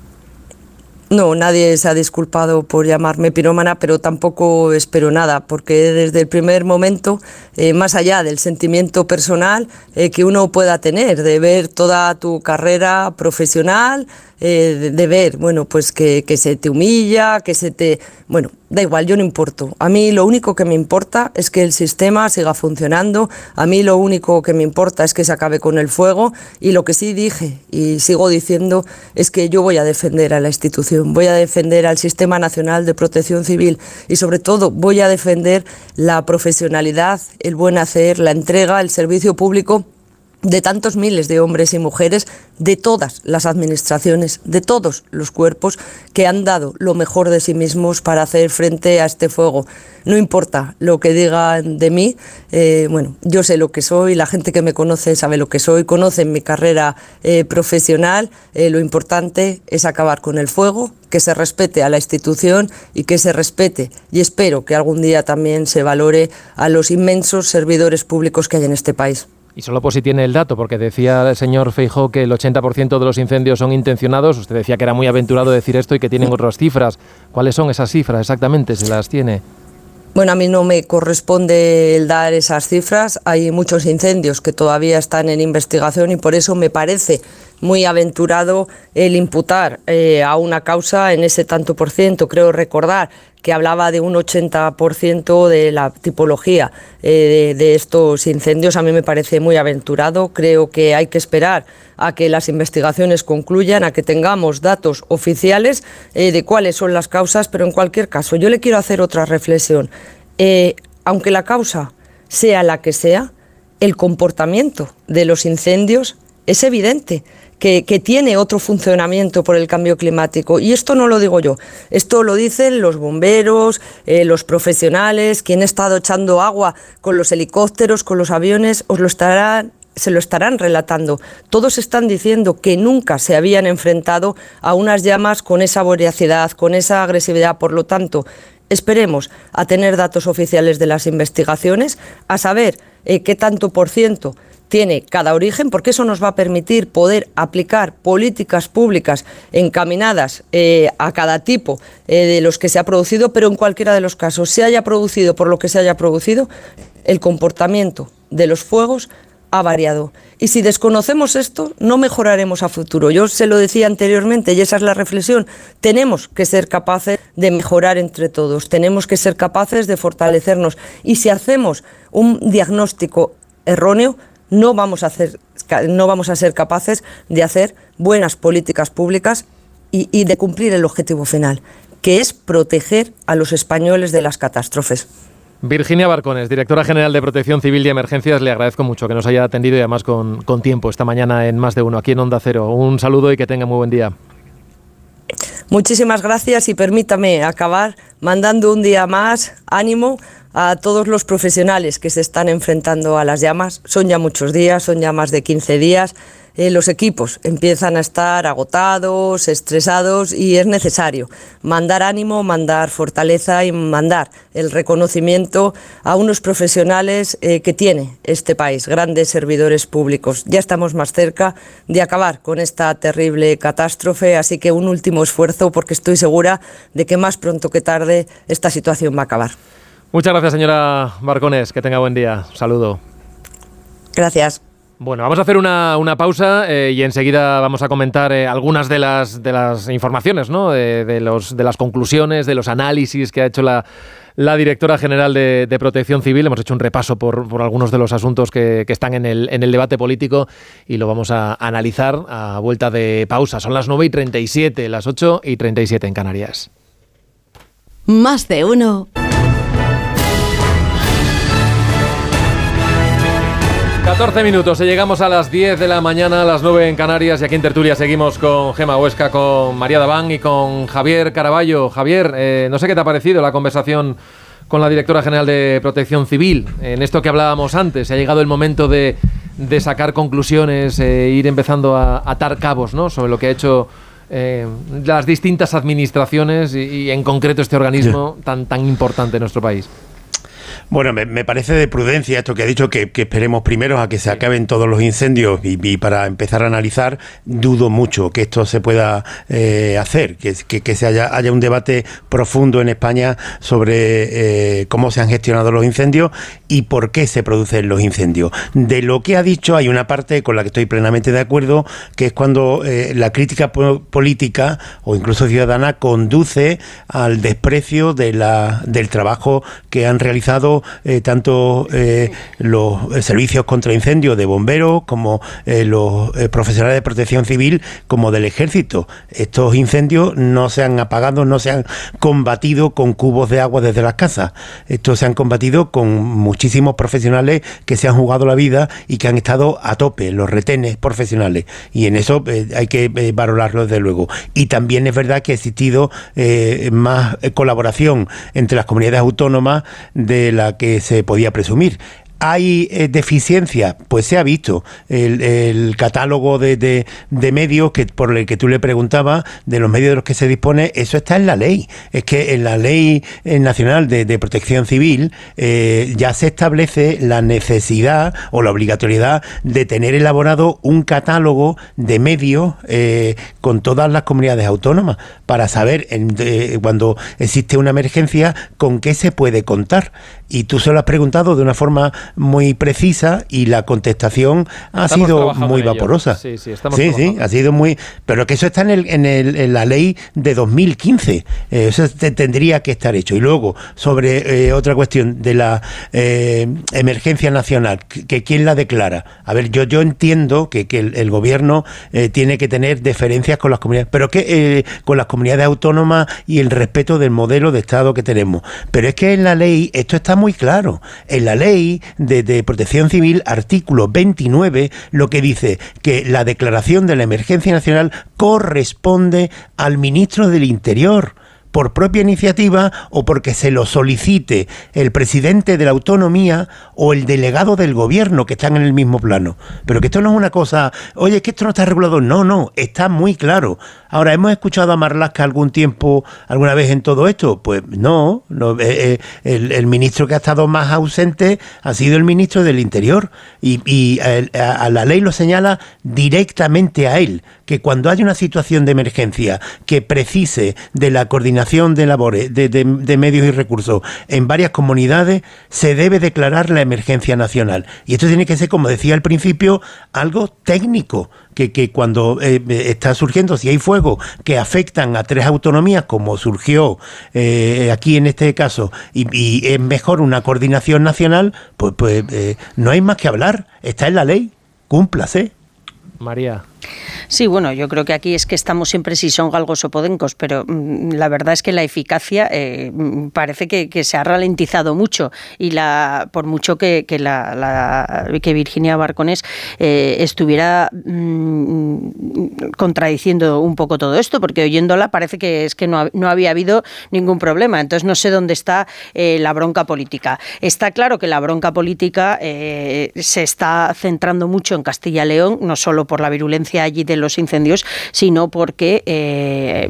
No, nadie se ha disculpado por llamarme pirómana, pero tampoco espero nada, porque desde el primer momento, eh, más allá del sentimiento personal eh, que uno pueda tener, de ver toda tu carrera profesional, eh, de, de ver, bueno, pues que, que se te humilla, que se te... Bueno, da igual, yo no importo. A mí lo único que me importa es que el sistema siga funcionando, a mí lo único que me importa es que se acabe con el fuego, y lo que sí dije y sigo diciendo es que yo voy a defender a la institución, voy a defender al Sistema Nacional de Protección Civil y sobre todo voy a defender la profesionalidad, el buen hacer, la entrega, el servicio público de tantos miles de hombres y mujeres de todas las administraciones, de todos los cuerpos que han dado lo mejor de sí mismos para hacer frente a este fuego. No importa lo que digan de mí, eh, bueno, yo sé lo que soy, la gente que me conoce sabe lo que soy, conocen mi carrera eh, profesional, eh, lo importante es acabar con el fuego, que se respete a la institución y que se respete, y espero que algún día también se valore a los inmensos servidores públicos que hay en este país. Y solo por si tiene el dato, porque decía el señor Feijóo que el ochenta por ciento de los incendios son intencionados. Usted decía que era muy aventurado decir esto y que tienen otras cifras. ¿Cuáles son esas cifras exactamente, si las tiene? Bueno, a mí no me corresponde el dar esas cifras. Hay muchos incendios que todavía están en investigación y por eso me parece muy aventurado el imputar eh, a una causa en ese tanto por ciento. Creo recordar que hablaba de un ochenta por ciento de la tipología eh, de, de estos incendios. A mí me parece muy aventurado. Creo que hay que esperar a que las investigaciones concluyan, a que tengamos datos oficiales eh, de cuáles son las causas, pero en cualquier caso yo le quiero hacer otra reflexión. Eh, aunque la causa sea la que sea, el comportamiento de los incendios es evidente. Que, que tiene otro funcionamiento por el cambio climático. Y esto no lo digo yo, esto lo dicen los bomberos, eh, los profesionales, quien ha estado echando agua con los helicópteros, con los aviones, os lo estarán, se lo estarán relatando. Todos están diciendo que nunca se habían enfrentado a unas llamas con esa voracidad, con esa agresividad. Por lo tanto, esperemos a tener datos oficiales de las investigaciones, a saber eh, qué tanto por ciento tiene cada origen, porque eso nos va a permitir poder aplicar políticas públicas encaminadas eh, a cada tipo eh, de los que se ha producido, pero en cualquiera de los casos, se haya producido por lo que se haya producido, el comportamiento de los fuegos ha variado. Y si desconocemos esto, no mejoraremos a futuro. Yo se lo decía anteriormente y esa es la reflexión. Tenemos que ser capaces de mejorar entre todos, tenemos que ser capaces de fortalecernos. Y si hacemos un diagnóstico erróneo, no vamos a hacer, no vamos a ser capaces de hacer buenas políticas públicas y, y de cumplir el objetivo final, que es proteger a los españoles de las catástrofes. Virginia Barcones, directora general de Protección Civil y Emergencias, le agradezco mucho que nos haya atendido y además con, con tiempo esta mañana en Más de Uno, aquí en Onda Cero. Un saludo y que tenga muy buen día. Muchísimas gracias y permítame acabar mandando un día más ánimo a todos los profesionales que se están enfrentando a las llamas. Son ya muchos días, son ya más de quince días. Eh, los equipos empiezan a estar agotados, estresados y es necesario mandar ánimo, mandar fortaleza y mandar el reconocimiento a unos profesionales eh, que tiene este país, grandes servidores públicos. Ya estamos más cerca de acabar con esta terrible catástrofe, así que un último esfuerzo porque estoy segura de que más pronto que tarde esta situación va a acabar. Muchas gracias, señora Barcones. Que tenga buen día. Un saludo. Gracias. Bueno, vamos a hacer una, una pausa eh, y enseguida vamos a comentar eh, algunas de las, de las informaciones, ¿no? de, de, los, de las conclusiones, de los análisis que ha hecho la, la directora general de, de Protección Civil. Hemos hecho un repaso por, por algunos de los asuntos que, que están en el, en el debate político y lo vamos a analizar a vuelta de pausa. Son las nueve y treinta y siete, las ocho y treinta y siete en Canarias. Más de uno. catorce minutos y llegamos a las diez de la mañana, a las nueve en Canarias, y aquí en Tertulia seguimos con Gema Huesca, con María Dabán y con Javier Caraballo. Javier, eh, no sé qué te ha parecido la conversación con la directora general de Protección Civil. En esto que hablábamos antes, ha llegado el momento de, de sacar conclusiones, e ir empezando a atar cabos, ¿no?, sobre lo que ha hecho eh, las distintas administraciones y, y en concreto este organismo tan, tan importante en nuestro país. Bueno, me, me parece de prudencia esto que ha dicho, que, que esperemos primero a que se acaben todos los incendios y, y para empezar a analizar. Dudo mucho que esto se pueda eh, hacer, que, que, que se haya, haya un debate profundo en España sobre eh, cómo se han gestionado los incendios y por qué se producen los incendios. De lo que ha dicho hay una parte con la que estoy plenamente de acuerdo, que es cuando eh, la crítica po- política o incluso ciudadana conduce al desprecio de la, del trabajo que han realizado estado eh, tanto eh, los servicios contra incendios de bomberos como eh, los eh, profesionales de protección civil como del ejército. Estos incendios no se han apagado, no se han combatido con cubos de agua desde las casas. Estos se han combatido con muchísimos profesionales que se han jugado la vida y que han estado a tope, los retenes profesionales. Y en eso eh, hay que eh, valorarlo desde luego. Y también es verdad que ha existido eh, más eh, colaboración entre las comunidades autónomas de la que se podía presumir. ¿Hay eh, deficiencia? Pues se ha visto. El, el catálogo de, de, de medios que por el que tú le preguntabas, de los medios de los que se dispone, eso está en la ley. Es que en la Ley Nacional de, de Protección Civil eh, ya se establece la necesidad o la obligatoriedad de tener elaborado un catálogo de medios eh, con todas las comunidades autónomas para saber en, de, cuando existe una emergencia con qué se puede contar. Y tú se lo has preguntado de una forma muy precisa y la contestación ha estamos sido muy vaporosa. Sí, sí, estamos sí, sí, ha sido muy... Pero que eso está en, el, en, el, en la ley de dos mil quince. Eh, eso te, tendría que estar hecho. Y luego, sobre eh, otra cuestión de la eh, emergencia nacional, que, que quién la declara. A ver, yo, yo entiendo que, que el, el gobierno eh, tiene que tener deferencias con las comunidades, pero que eh, con las comunidades autónomas y el respeto del modelo de Estado que tenemos. Pero es que en la ley esto está muy claro. En la ley de, de Protección Civil, artículo veintinueve, lo que dice que la declaración de la emergencia nacional corresponde al ministro del Interior, por propia iniciativa o porque se lo solicite el presidente de la autonomía o el delegado del gobierno, que están en el mismo plano. Pero que esto no es una cosa, oye, es que esto no está regulado. No, no, está muy claro. Ahora, ¿hemos escuchado a Marlaska algún tiempo, alguna vez en todo esto? Pues no, no eh, eh, el, el ministro que ha estado más ausente ha sido el ministro del Interior y, y a, a la ley lo señala directamente a él, que cuando haya una situación de emergencia que precise de la coordinación de labores, de, de, de medios y recursos en varias comunidades, se debe declarar la emergencia nacional. Y esto tiene que ser, como decía al principio, algo técnico, que, que cuando eh, está surgiendo, si hay fuego que afectan a tres autonomías, como surgió eh, aquí en este caso, y, y es mejor una coordinación nacional, pues, pues eh, no hay más que hablar, está en la ley, cúmplase. María. Sí, bueno, yo creo que aquí es que estamos siempre si son galgos o podencos, pero mmm, la verdad es que la eficacia eh, parece que, que se ha ralentizado mucho y la por mucho que, que, la, la, que Virginia Barconés eh, estuviera mmm, contradiciendo un poco todo esto, porque oyéndola parece que es que no, no había habido ningún problema. Entonces no sé dónde está eh, la bronca política. Está claro que la bronca política eh, se está centrando mucho en Castilla y León, no solo por la virulencia allí de los incendios, sino porque eh,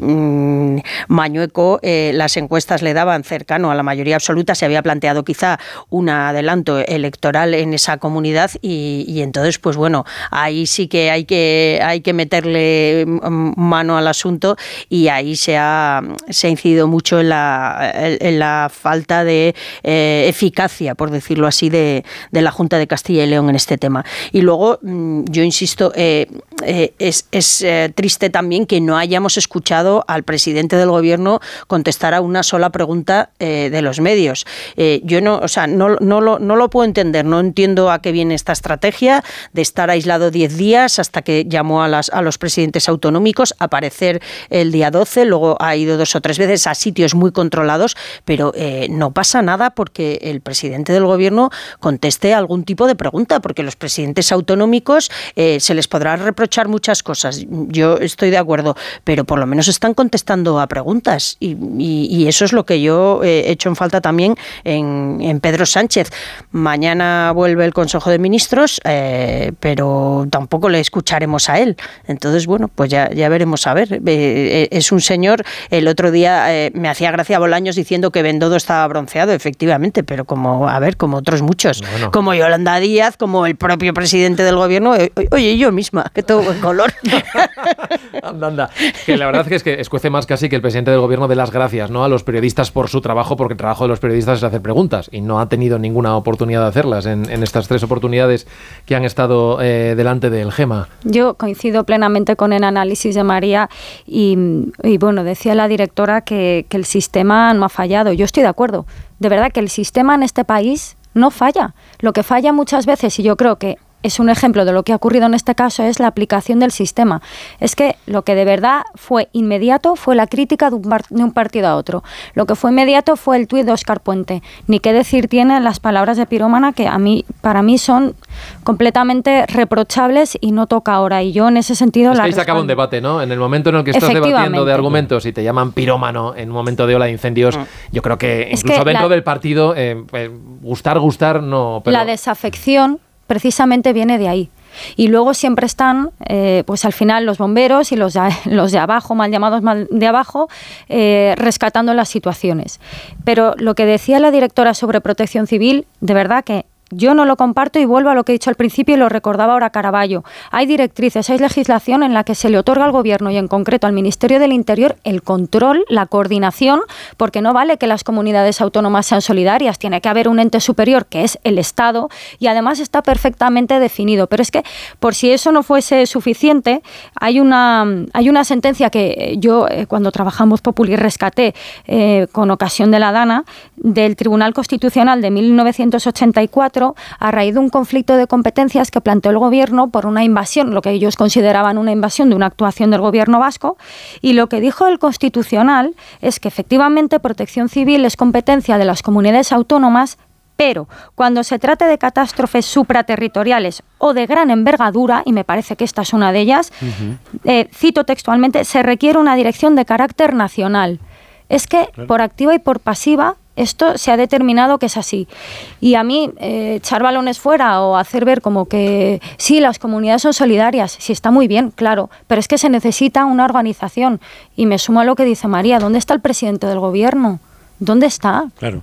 Mañueco eh, las encuestas le daban cercano a la mayoría absoluta, se había planteado quizá un adelanto electoral en esa comunidad y, y entonces pues bueno, ahí sí que hay que hay que meterle mano al asunto y ahí se ha, se ha incidido mucho en la, en la falta de eh, eficacia, por decirlo así, de, de la Junta de Castilla y León en este tema. Y luego, yo insisto, eh, eh, es, es eh, triste también que no hayamos escuchado al presidente del gobierno contestar a una sola pregunta eh, de los medios. Eh, yo no, o sea, no, no, lo, no lo puedo entender, no entiendo a qué viene esta estrategia de estar aislado diez días hasta que llamó a, las, a los presidentes autonómicos, aparecer el día doce, luego ha ido dos o tres veces a sitios muy controlados, pero eh, no pasa nada porque el presidente del gobierno conteste algún tipo de pregunta, porque los presidentes autonómicos eh, se les podrá reprochar muchas cosas, yo estoy de acuerdo, pero por lo menos están contestando a preguntas y, y, y eso es lo que yo he hecho en falta también en, en Pedro Sánchez. Mañana vuelve el Consejo de Ministros, eh, pero tampoco le escucharemos a él. Entonces, bueno, pues ya, ya veremos a ver. Eh, es un señor, el otro día eh, me hacía gracia Bolaños diciendo que Bendodo estaba bronceado, efectivamente, pero como, a ver, como otros muchos, bueno. Como Yolanda Díaz, como el propio presidente del gobierno, oye, yo misma, que tengo buen color. anda, anda. Que la verdad es que escuece más casi que el presidente del gobierno dé las gracias, ¿no?, a los periodistas por su trabajo, porque el trabajo de los periodistas es hacer preguntas y no ha tenido ninguna oportunidad de hacerlas en, en estas tres oportunidades que han estado eh, delante del Gema. Yo coincido plenamente con el análisis de María y, y bueno, decía la directora que, que el sistema no ha fallado. Yo estoy de acuerdo. De verdad que el sistema en este país no falla. Lo que falla muchas veces, y yo creo que es un ejemplo de lo que ha ocurrido en este caso, es la aplicación del sistema. Es que lo que de verdad fue inmediato fue la crítica de un, par- de un partido a otro. Lo que fue inmediato fue el tuit de Óscar Puente. Ni qué decir tienen las palabras de Pirómana, que a mí, para mí son completamente reprochables y no toca ahora. Y yo en ese sentido es la que ahí se acaba un debate, ¿no? En el momento en el que estás debatiendo de argumentos y te llaman pirómano en un momento de ola de incendios, mm. yo creo que es incluso que dentro la, del partido, eh, eh, gustar, gustar, no... Pero... La desafección precisamente viene de ahí. Y luego siempre están, eh, pues al final los bomberos y los de, los de abajo, mal llamados mal de abajo, eh, rescatando las situaciones. Pero lo que decía la directora sobre protección civil, de verdad que yo no lo comparto y vuelvo a lo que he dicho al principio y lo recordaba ahora Caraballo. Hay directrices, hay legislación en la que se le otorga al Gobierno y en concreto al Ministerio del Interior el control, la coordinación, porque no vale que las comunidades autónomas sean solidarias, tiene que haber un ente superior que es el Estado y además está perfectamente definido. Pero es que por si eso no fuese suficiente, hay una, hay una sentencia que yo eh, cuando trabajamos Populi rescaté eh, con ocasión de la Dana del Tribunal Constitucional de mil novecientos ochenta y cuatro a raíz de un conflicto de competencias que planteó el Gobierno por una invasión, lo que ellos consideraban una invasión de una actuación del Gobierno vasco, y lo que dijo el Constitucional es que efectivamente protección civil es competencia de las comunidades autónomas, pero cuando se trate de catástrofes supraterritoriales o de gran envergadura, y me parece que esta es una de ellas, uh-huh. eh, cito textualmente, se requiere una dirección de carácter nacional. Es que claro. por activa y por pasiva esto se ha determinado que es así. Y a mí, eh, echar balones fuera o hacer ver como que sí, las comunidades son solidarias, sí está muy bien, claro, pero es que se necesita una organización. Y me sumo a lo que dice María, ¿dónde está el presidente del Gobierno? ¿Dónde está? Claro.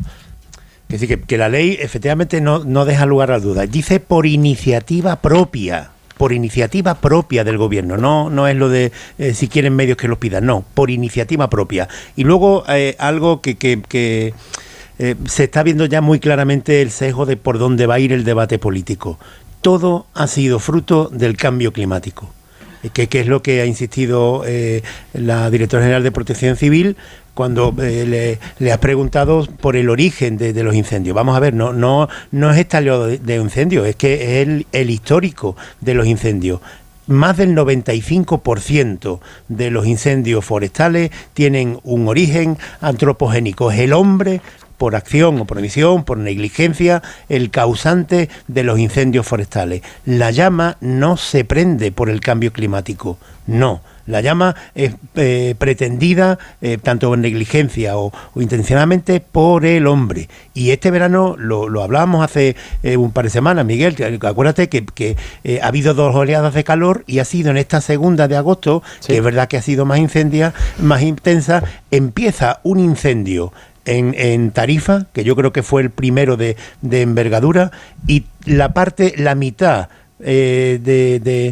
Es decir, que, que la ley efectivamente no, no deja lugar a dudas. Dice por iniciativa propia. Por iniciativa propia del Gobierno, no, no es lo de eh, si quieren medios que los pidan, no, por iniciativa propia. Y luego eh, algo que, que, que eh, se está viendo ya muy claramente el sesgo de por dónde va a ir el debate político. Todo ha sido fruto del cambio climático, que, que es lo que ha insistido eh, la directora general de Protección Civil cuando eh, le, le has preguntado por el origen de, de los incendios. Vamos a ver, no no no es estallido de, de incendios, es que es el, el histórico de los incendios. Más del noventa y cinco por ciento de los incendios forestales tienen un origen antropogénico. Es el hombre, por acción o por omisión, por negligencia, el causante de los incendios forestales. La llama no se prende por el cambio climático, no. La llama es eh, pretendida, eh, tanto en negligencia o, o intencionadamente, por el hombre. Y este verano, lo, lo hablábamos hace eh, un par de semanas, Miguel, que, acuérdate que, que eh, ha habido dos oleadas de calor y ha sido en esta segunda de agosto, sí. que es verdad que ha sido más incendia, más intensa, empieza un incendio En, en Tarifa, que yo creo que fue el primero de, de envergadura, y la parte, la mitad eh, de, de,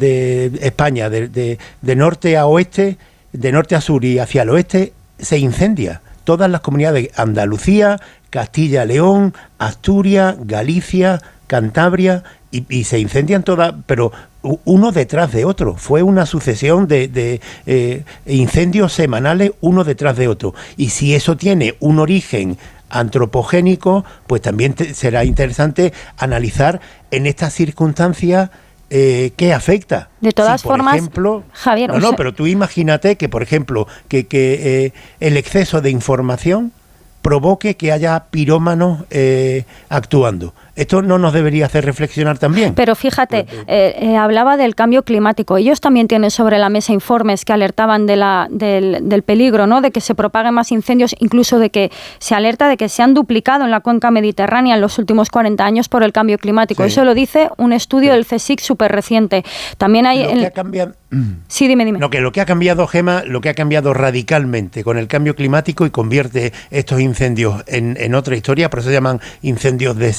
de España, de, de, de norte a oeste, de norte a sur y hacia el oeste, se incendia. Todas las comunidades, Andalucía, Castilla, León, Asturias, Galicia, Cantabria, y, y se incendian todas, pero uno detrás de otro. Fue una sucesión de, de eh, incendios semanales, uno detrás de otro. Y si eso tiene un origen antropogénico, pues también te, será interesante analizar en estas circunstancias eh, qué afecta. De todas si, por formas, ejemplo, Javier... No, no, pero tú imagínate que, por ejemplo, que, que eh, el exceso de información provoque que haya pirómanos eh, actuando. ¿Esto no nos debería hacer reflexionar también? Pero fíjate, eh, eh, hablaba del cambio climático. Ellos también tienen sobre la mesa informes que alertaban de la, del, del peligro, ¿no?, de que se propaguen más incendios, incluso de que se alerta de que se han duplicado en la cuenca mediterránea en los últimos cuarenta años por el cambio climático. Sí. Eso lo dice un estudio sí. del CSIC súper reciente. También hay... Lo el... que ha cambiado... Sí, dime, dime. No, que lo que ha cambiado, Gema, lo que ha cambiado radicalmente con el cambio climático y convierte estos incendios en, en otra historia, por eso se llaman incendios de sexta generación.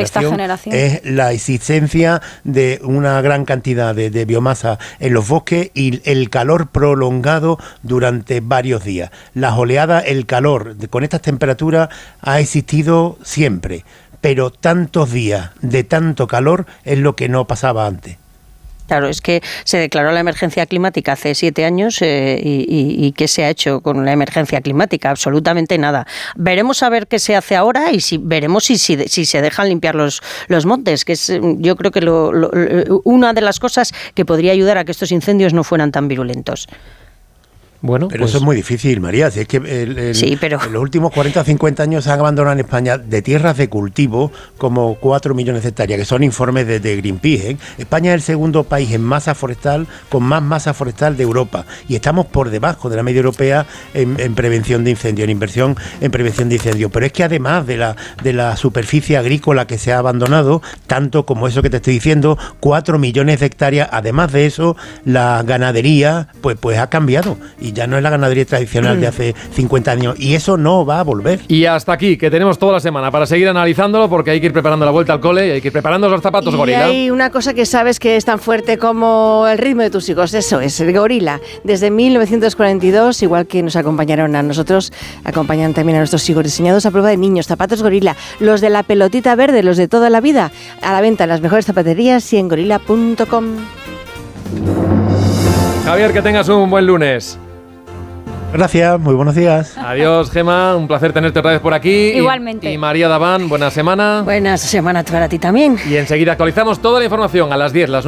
Sexta generación. es la existencia de una gran cantidad de, de biomasa en los bosques y el calor prolongado durante varios días. Las oleadas, el calor de, con estas temperaturas ha existido siempre, pero tantos días de tanto calor es lo que no pasaba antes. Claro, es que se declaró la emergencia climática hace siete años eh, y, y, y ¿qué se ha hecho con la emergencia climática? Absolutamente nada. Veremos a ver qué se hace ahora y si veremos si, si, si se dejan limpiar los, los montes, que es yo creo que lo, lo, una de las cosas que podría ayudar a que estos incendios no fueran tan virulentos. Bueno, pero pues eso es muy difícil, María. Si es que el, el, sí, pero... en los últimos cuarenta o cincuenta años se han abandonado en España de tierras de cultivo como cuatro millones de hectáreas, que son informes de, de Greenpeace. ¿eh? España es el segundo país en masa forestal, con más masa forestal de Europa. Y estamos por debajo de la media europea en, en prevención de incendios, en inversión en prevención de incendios. Pero es que además de la, de la superficie agrícola que se ha abandonado, tanto como eso que te estoy diciendo, cuatro millones de hectáreas, además de eso, la ganadería pues, pues ha cambiado. Y ya no es la ganadería tradicional de hace cincuenta años y eso no va a volver. Y hasta aquí, que tenemos toda la semana para seguir analizándolo porque hay que ir preparando la vuelta al cole y hay que ir preparando los zapatos, y Gorila. Hay una cosa que sabes que es tan fuerte como el ritmo de tus hijos, eso es, el Gorila. Desde mil novecientos cuarenta y dos, igual que nos acompañaron a nosotros, acompañan también a nuestros hijos, diseñados a prueba de niños, zapatos Gorila, los de la pelotita verde, los de toda la vida, a la venta en las mejores zapaterías y en gorila punto com. Javier, que tengas un buen lunes. Gracias, muy buenos días. Adiós, Gema, un placer tenerte otra vez por aquí. Igualmente. Y, y María Daván, buena semana. Buena semana para ti también. Y enseguida actualizamos toda la información a las diez, las nueve.